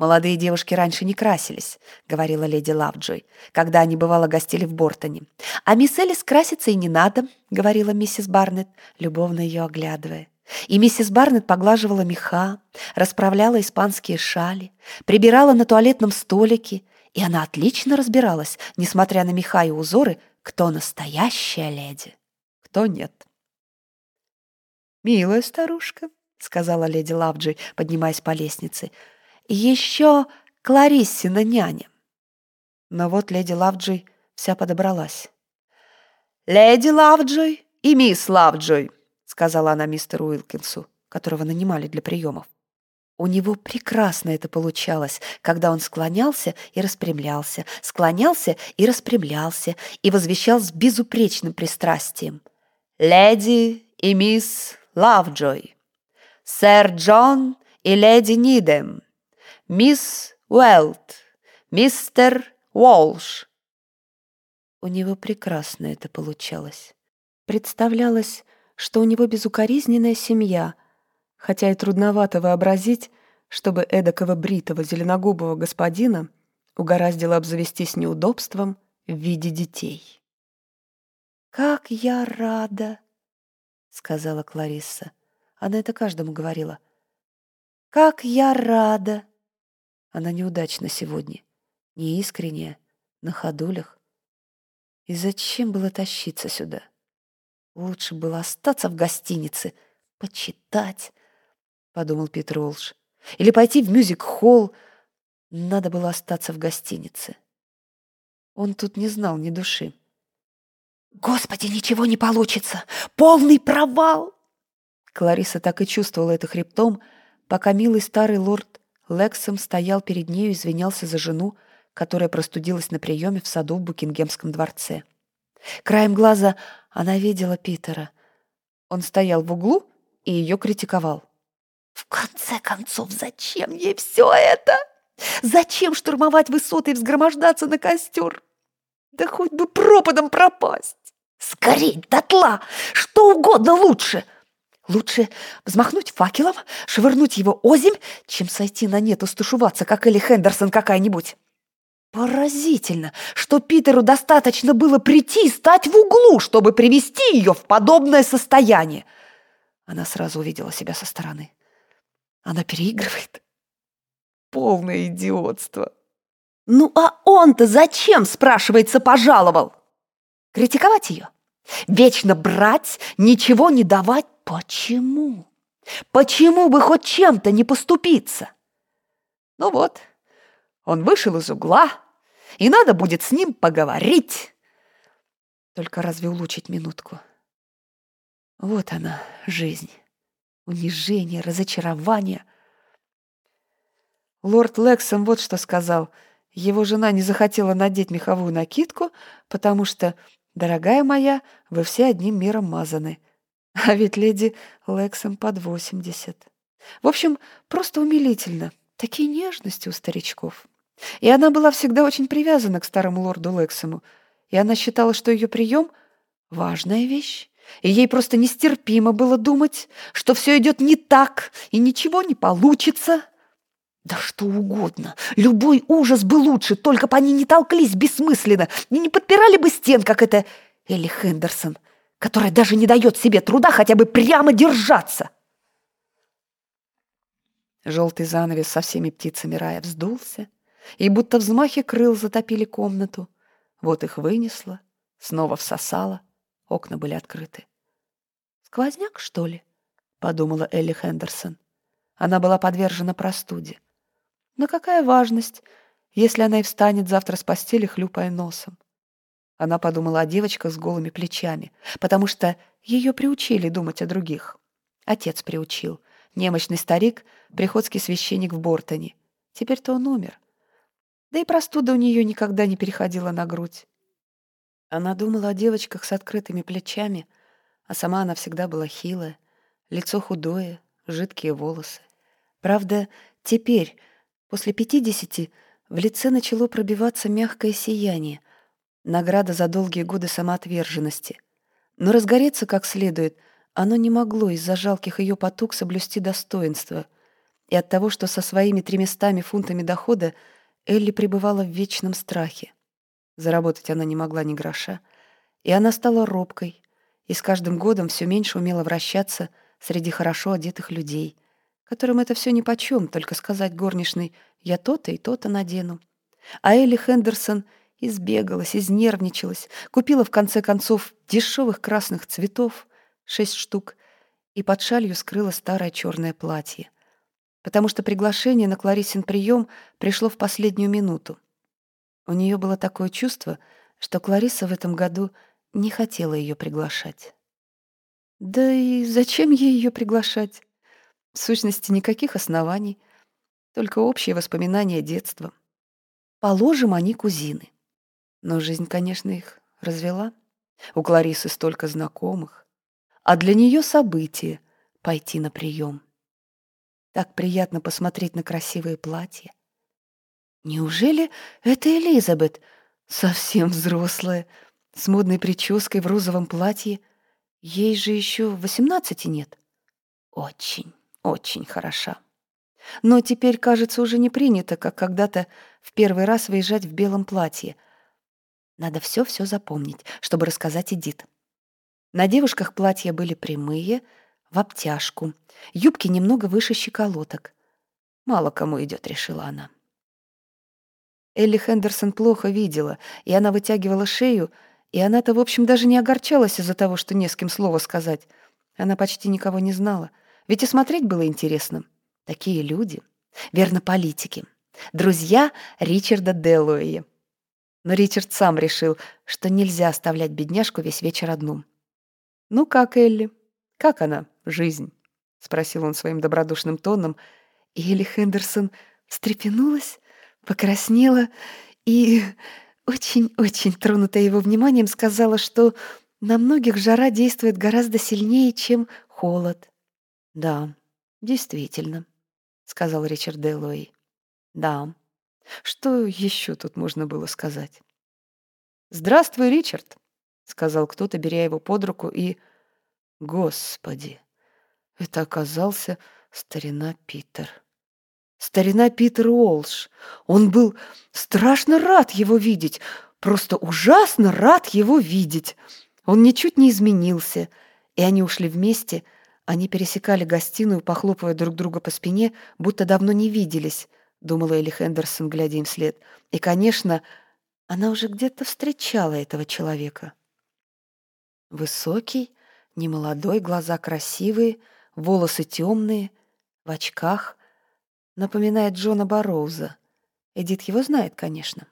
«Молодые девушки раньше не красились», — говорила леди Лавджой, когда они, бывало, гостили в Бортоне. «А мисс Элис краситься и не надо», — говорила миссис Барнетт, любовно ее оглядывая. И миссис Барнетт поглаживала меха, расправляла испанские шали, прибирала на туалетном столике, и она отлично разбиралась, несмотря на меха и узоры, кто настоящая леди, кто нет. «Милая старушка», — сказала леди Лавджой, поднимаясь по лестнице, — «еще Клариссина няня». Но вот леди Лавджой вся подобралась. «Леди Лавджой и мисс Лавджой», — сказала она мистеру Уилкинсу, которого нанимали для приемов. У него прекрасно это получалось, когда он склонялся и распрямлялся, склонялся и распрямлялся и возвещал с безупречным пристрастием: «Леди и мисс Лавджой, сэр Джон и леди Нидем, мисс Уэлт, мистер Уолш». У него прекрасно это получалось. Представлялось, что у него безукоризненная семья, хотя и трудновато вообразить, чтобы эдакого бритого зеленогубого господина угораздило обзавестись неудобством в виде детей. «Как я рада!» — сказала Кларисса. Она это каждому говорила. «Как я рада!» Она неудачна сегодня, неискренняя, на ходулях. И зачем было тащиться сюда? Лучше было остаться в гостинице, почитать, — подумал Питер Уолш. Или пойти в мюзик-холл. Надо было остаться в гостинице. Он тут не знал ни души. «Господи, ничего не получится! Полный провал!» Клариса так и чувствовала это хребтом, пока милый старый лорд Лексом стоял перед нею и извинялся за жену, которая простудилась на приеме в саду в Букингемском дворце. Краем глаза она видела Питера. Он стоял в углу и ее критиковал. «В конце концов, зачем ей все это? Зачем штурмовать высоты и взгромождаться на костер? Да хоть бы пропадом пропасть! Сгореть дотла! Что угодно лучше! Лучше взмахнуть факелом, швырнуть его озимь, чем сойти на нет и стушеваться, как Элли Хендерсон какая-нибудь. Поразительно, что Питеру достаточно было прийти и стать в углу, чтобы привести ее в подобное состояние. Она сразу увидела себя со стороны. Она переигрывает. Полное идиотство. Ну а он-то зачем, спрашивается, пожаловал? Критиковать ее? Вечно брать, ничего не давать? Почему? Почему бы хоть чем-то не поступиться? Ну вот, он вышел из угла, и надо будет с ним поговорить. Только разве улучшить минутку? Вот она, жизнь. Унижение, разочарование. Лорд Лексом вот что сказал. Его жена не захотела надеть меховую накидку, потому что, дорогая моя, вы все одним миром мазаны. А ведь леди Лексом под восемьдесят. В общем, просто умилительно. Такие нежности у старичков. И она была всегда очень привязана к старому лорду Лексому. И она считала, что ее прием — важная вещь. И ей просто нестерпимо было думать, что все идет не так и ничего не получится. Да что угодно, любой ужас бы лучше, только бы они не толклись бессмысленно и не подпирали бы стен, как эта Элли Хендерсон, которая даже не дает себе труда хотя бы прямо держаться. Желтый занавес со всеми птицами рая вздулся, и будто взмахи крыл затопили комнату. Вот их вынесло, снова всосало. Окна были открыты. «Сквозняк, что ли?» — подумала Элли Хендерсон. Она была подвержена простуде. Но какая важность, если она и встанет завтра с постели, хлюпая носом? Она подумала о девочках с голыми плечами, потому что ее приучили думать о других. Отец приучил. Немощный старик, приходский священник в Бортоне. Теперь-то он умер. Да и простуда у нее никогда не переходила на грудь. Она думала о девочках с открытыми плечами, а сама она всегда была хилая, лицо худое, жидкие волосы. Правда, теперь, после пятидесяти, в лице начало пробиваться мягкое сияние, награда за долгие годы самоотверженности. Но разгореться как следует оно не могло из-за жалких ее потуг соблюсти достоинство. и от того, что со своими тремястами фунтами дохода Элли пребывала в вечном страхе. Заработать она не могла ни гроша, и она стала робкой, и с каждым годом все меньше умела вращаться среди хорошо одетых людей, которым это все нипочем, только сказать горничной «я то-то и то-то надену». А Элли Хендерсон избегалась, изнервничалась, купила в конце концов дешевых красных цветов, шесть штук, и под шалью скрыла старое черное платье, потому что приглашение на Кларисин прием пришло в последнюю минуту. У нее было такое чувство, что Клариса в этом году не хотела ее приглашать. Да и зачем ей ее приглашать? В сущности, никаких оснований, только общие воспоминания детства. Положим, они кузины. Но жизнь, конечно, их развела. У Кларисы столько знакомых. А для нее событие — пойти на прием. Так приятно посмотреть на красивые платья. Неужели это Элизабет, совсем взрослая, с модной прической в розовом платье? Ей же еще восемнадцати нет. Очень, очень хороша. Но теперь, кажется, уже не принято, как когда-то в первый раз выезжать в белом платье. Надо все-все запомнить, чтобы рассказать Эдит. На девушках платья были прямые, в обтяжку, юбки немного выше щиколоток. Мало кому идет, решила она. Элли Хендерсон плохо видела, и она вытягивала шею, и она-то, в общем, даже не огорчалась из-за того, что не с кем слова сказать. Она почти никого не знала, ведь и смотреть было интересно. Такие люди, верно, политики, друзья Ричарда Дэллоуэя. Но Ричард сам решил, что нельзя оставлять бедняжку весь вечер одну. «Ну как, Элли? Как она, жизнь?» — спросил он своим добродушным тоном, и Элли Хендерсон встрепенулась, покраснела и, очень-очень тронутая его вниманием, сказала, что на многих жара действует гораздо сильнее, чем холод. «Да, действительно», — сказал Ричард Дэллоуэй. «Да, что еще тут можно было сказать?» «Здравствуй, Ричард», — сказал кто-то, беря его под руку, и... Господи, это оказался старина Питер. Старина Питер Уолш. Он был страшно рад его видеть, просто ужасно рад его видеть. Он ничуть не изменился, и они ушли вместе. Они пересекали гостиную, похлопывая друг друга по спине, будто давно не виделись, думала Элли Хендерсон, глядя им вслед. И, конечно, она уже где-то встречала этого человека. Высокий, немолодой, глаза красивые, волосы темные, в очках. Напоминает Джона Барроуза. Эдит его знает, конечно.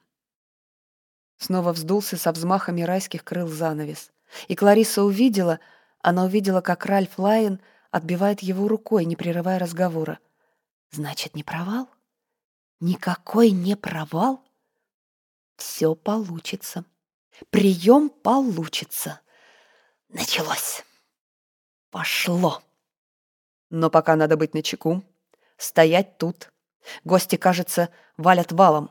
Снова вздулся со взмахами райских крыл занавес. И Клариса увидела, она увидела, как Ральф Лайон отбивает его рукой, не прерывая разговора. Значит, не провал? Никакой не провал? Все получится. Прием получится. Началось. Пошло. Но пока надо быть начеку. Стоять тут. Гости, кажется, валят валом.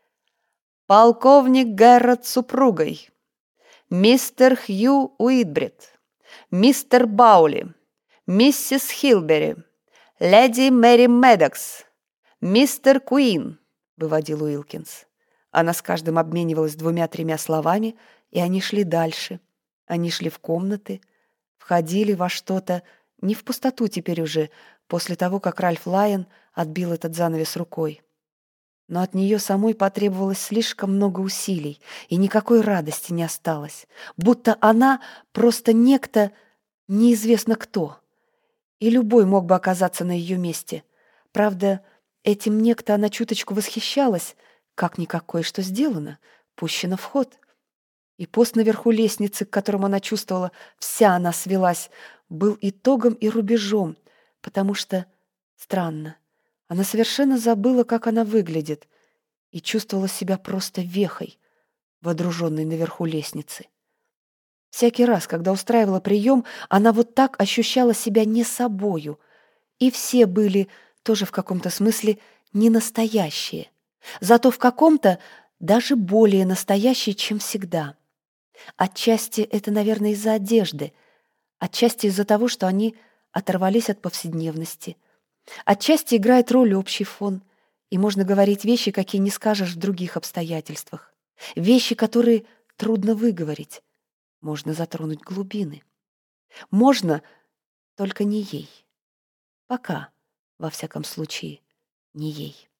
Полковник Гэррот с супругой. Мистер Хью Уитбрид. Мистер Баули. Миссис Хилбери. Леди Мэри Медокс. Мистер Куин, выводил Уилкинс. Она с каждым обменивалась двумя-тремя словами, и они шли дальше. Они шли в комнаты, входили во что-то, не в пустоту теперь уже, после того, как Ральф Лайон отбил этот занавес рукой. Но от нее самой потребовалось слишком много усилий, и никакой радости не осталось, будто она просто некто неизвестно кто, и любой мог бы оказаться на ее месте. Правда, этим некто она чуточку восхищалась, как-никакое, что сделано, пущено в ход. И пост наверху лестницы, к которому она чувствовала, вся она свелась, был итогом и рубежом, потому что, странно, она совершенно забыла, как она выглядит, и чувствовала себя просто вехой, водруженной наверху лестницы. Всякий раз, когда устраивала прием, она вот так ощущала себя не собою, и все были тоже в каком-то смысле не настоящие, зато в каком-то даже более настоящие, чем всегда. Отчасти это, наверное, из-за одежды, отчасти из-за того, что они оторвались от повседневности. Отчасти играет роль общий фон, и можно говорить вещи, какие не скажешь в других обстоятельствах. Вещи, которые трудно выговорить. Можно затронуть глубины. Можно, только не ей. Пока, во всяком случае, не ей.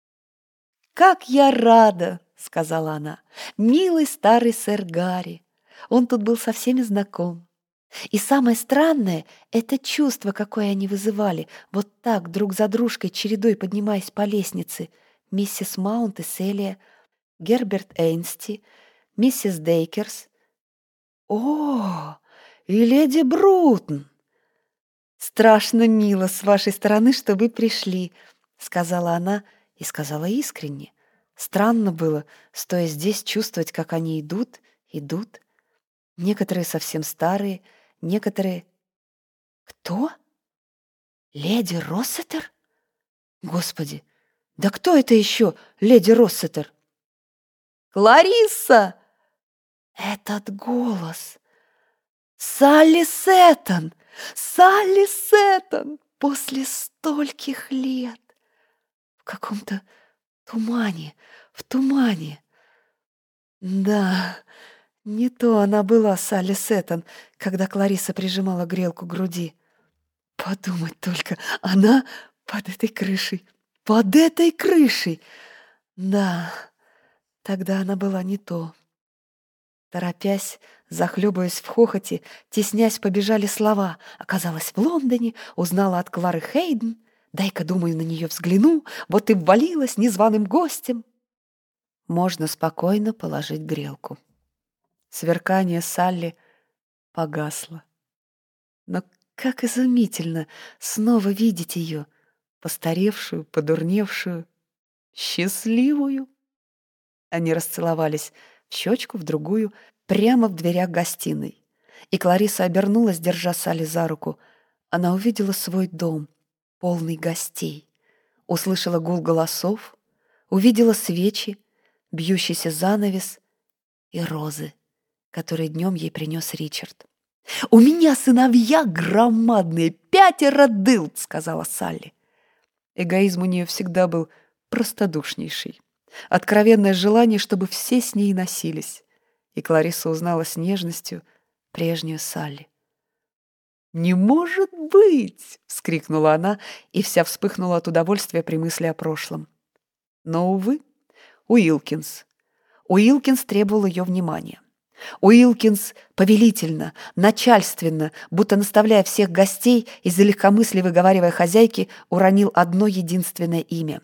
«Как я рада!» — сказала она. «Милый старый сэр Гарри! Он тут был со всеми знаком. И самое странное — это чувство, какое они вызывали, вот так, друг за дружкой, чередой поднимаясь по лестнице. Миссис Маунт и Селия, Герберт Эйнсти, миссис Дейкерс. О, и леди Брутон! Страшно мило с вашей стороны, что вы пришли», — сказала она и сказала искренне. Странно было, стоя здесь, чувствовать, как они идут, идут. Некоторые совсем старые, некоторые... Кто? Леди Россетер? Господи, да кто это еще, леди Россетер? Кларисса! Этот голос! Салли Сеттон! Салли Сеттон! После стольких лет! В каком-то тумане, в тумане. Да, не то она была, Салли Сеттон, когда Кларисса прижимала грелку к груди. Подумать только, она под этой крышей, под этой крышей. Да, тогда она была не то. Торопясь, захлебываясь в хохоте, теснясь, побежали слова. Оказалась в Лондоне, узнала от Клары Хейден. Дай-ка, думаю, на нее взгляну, вот и ввалилась незваным гостем. Можно спокойно положить грелку. Сверкание Салли погасло. Но как изумительно снова видеть ее, постаревшую, подурневшую, счастливую. Они расцеловались в щечку, в другую, прямо в дверях гостиной. И Клариса обернулась, держа Салли за руку. Она увидела свой дом, полный гостей. Услышала гул голосов, увидела свечи, бьющийся занавес и розы, которые днем ей принес Ричард. «У меня сыновья громадные, пятеро дылд», — сказала Салли. Эгоизм у нее всегда был простодушнейший. Откровенное желание, чтобы все с ней носились. И Клариса узнала с нежностью прежнюю Салли. «Не может быть!» — вскрикнула она, и вся вспыхнула от удовольствия при мысли о прошлом. Но, увы, Уилкинс. Уилкинс требовал ее внимания. Уилкинс повелительно, начальственно, будто наставляя всех гостей, из-за легкомыслия выговаривая хозяйке, уронил одно единственное имя.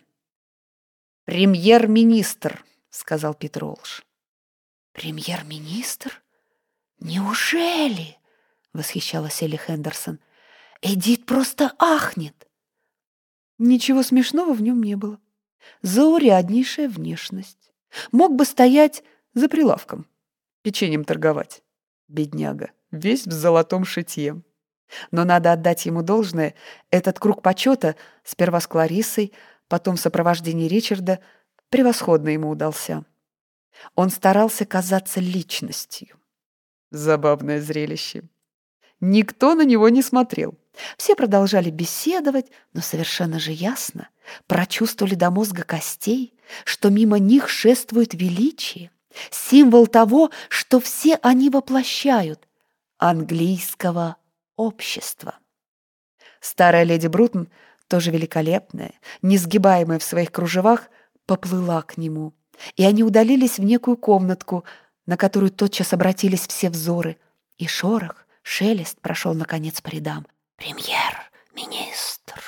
«Премьер-министр», — сказал Петролш. «Премьер-министр? Неужели?» — восхищалась Элли Хендерсон. «Эдит просто ахнет!» Ничего смешного в нем не было. Зауряднейшая внешность. Мог бы стоять за прилавком, печеньем торговать. Бедняга, весь в золотом шитье. Но надо отдать ему должное, этот круг почета, сперва с Клариссой, потом в сопровождении Ричарда, превосходно ему удался. Он старался казаться личностью. Забавное зрелище. Никто на него не смотрел. Все продолжали беседовать, но совершенно же ясно прочувствовали до мозга костей, что мимо них шествует величие, символ того, что все они воплощают — английского общества. Старая леди Брутон, тоже великолепная, несгибаемая в своих кружевах, поплыла к нему, и они удалились в некую комнатку, на которую тотчас обратились все взоры, и шорох, шелест прошел, наконец, по рядам. «Премьер-министр!»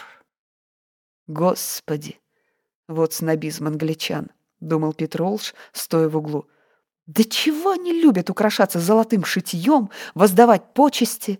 «Господи! Вот снобизм англичан!» — думал Петролш, стоя в углу. «Да чего они любят украшаться золотым шитьем, воздавать почести?»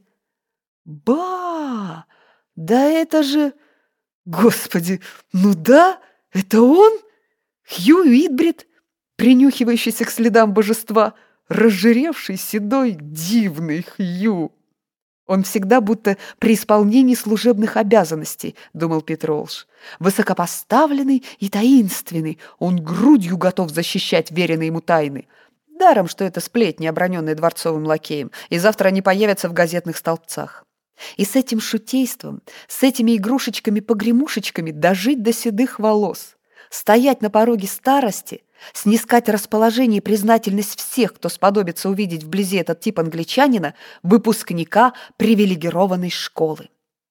«Ба! Да это же... Господи, ну да, это он? Хью Уитбрид, принюхивающийся к следам божества, разжиревший, седой, дивный Хью!» Он всегда будто при исполнении служебных обязанностей, думал Петролш. Высокопоставленный и таинственный, он грудью готов защищать веренные ему тайны. Даром, что это сплетни, оброненные дворцовым лакеем, и завтра они появятся в газетных столбцах. И с этим шутейством, с этими игрушечками-погремушечками дожить до седых волос, стоять на пороге старости, снискать расположение и признательность всех, кто сподобится увидеть вблизи этот тип англичанина, выпускника привилегированной школы.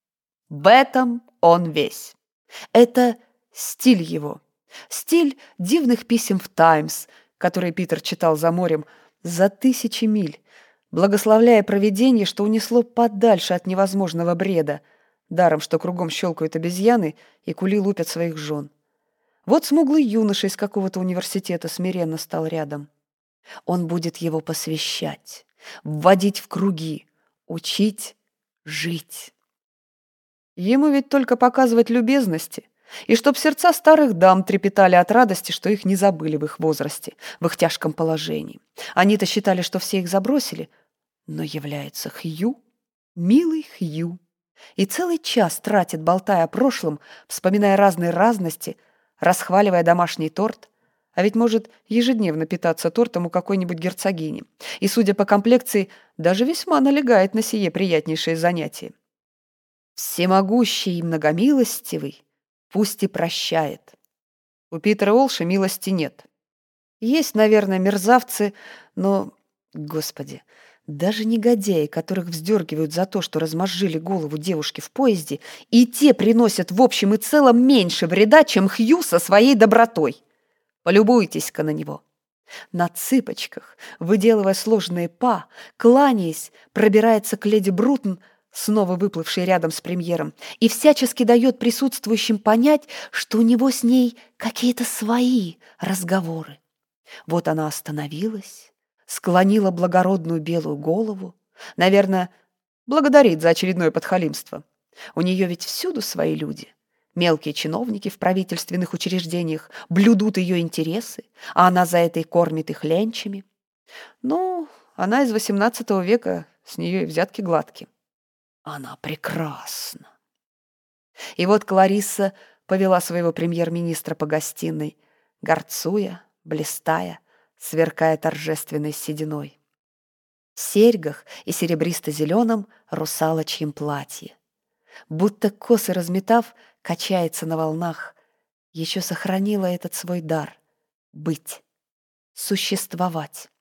В этом он весь. Это стиль его. Стиль дивных писем в «Таймс», которые Питер читал за морем за тысячи миль, благословляя провидение, что унесло подальше от невозможного бреда, даром, что кругом щелкают обезьяны и кули лупят своих жен. Вот смуглый юноша из какого-то университета смиренно стал рядом. Он будет его посвящать, вводить в круги, учить жить. Ему ведь только показывать любезности, и чтоб сердца старых дам трепетали от радости, что их не забыли в их возрасте, в их тяжком положении. Они-то считали, что все их забросили, но является Хью, милый Хью, и целый час тратит, болтая о прошлом, вспоминая разные разности, расхваливая домашний торт, а ведь может ежедневно питаться тортом у какой-нибудь герцогини, и, судя по комплекции, даже весьма налегает на сие приятнейшее занятие. Всемогущий и многомилостивый пусть и прощает. У Питера Олша милости нет. Есть, наверное, мерзавцы, но, господи, даже негодяи, которых вздергивают за то, что размозжили голову девушки в поезде, и те приносят в общем и целом меньше вреда, чем Хью со своей добротой. Полюбуйтесь-ка на него. На цыпочках, выделывая сложные па, кланяясь, пробирается к леди Брутон, снова выплывшей рядом с премьером, и всячески дает присутствующим понять, что у него с ней какие-то свои разговоры. Вот она остановилась, склонила благородную белую голову, наверное, благодарит за очередное подхалимство. У нее ведь всюду свои люди. Мелкие чиновники в правительственных учреждениях блюдут ее интересы, а она за это и кормит их ленчами. Ну, она из восемнадцатого века, с нее и взятки гладки. Она прекрасна. И вот Кларисса повела своего премьер-министра по гостиной, горцуя, блистая, сверкая торжественной сединой. В серьгах и серебристо-зеленом русалочьем платье. Будто косы разметав, качается на волнах, еще сохранила этот свой дар — быть, существовать.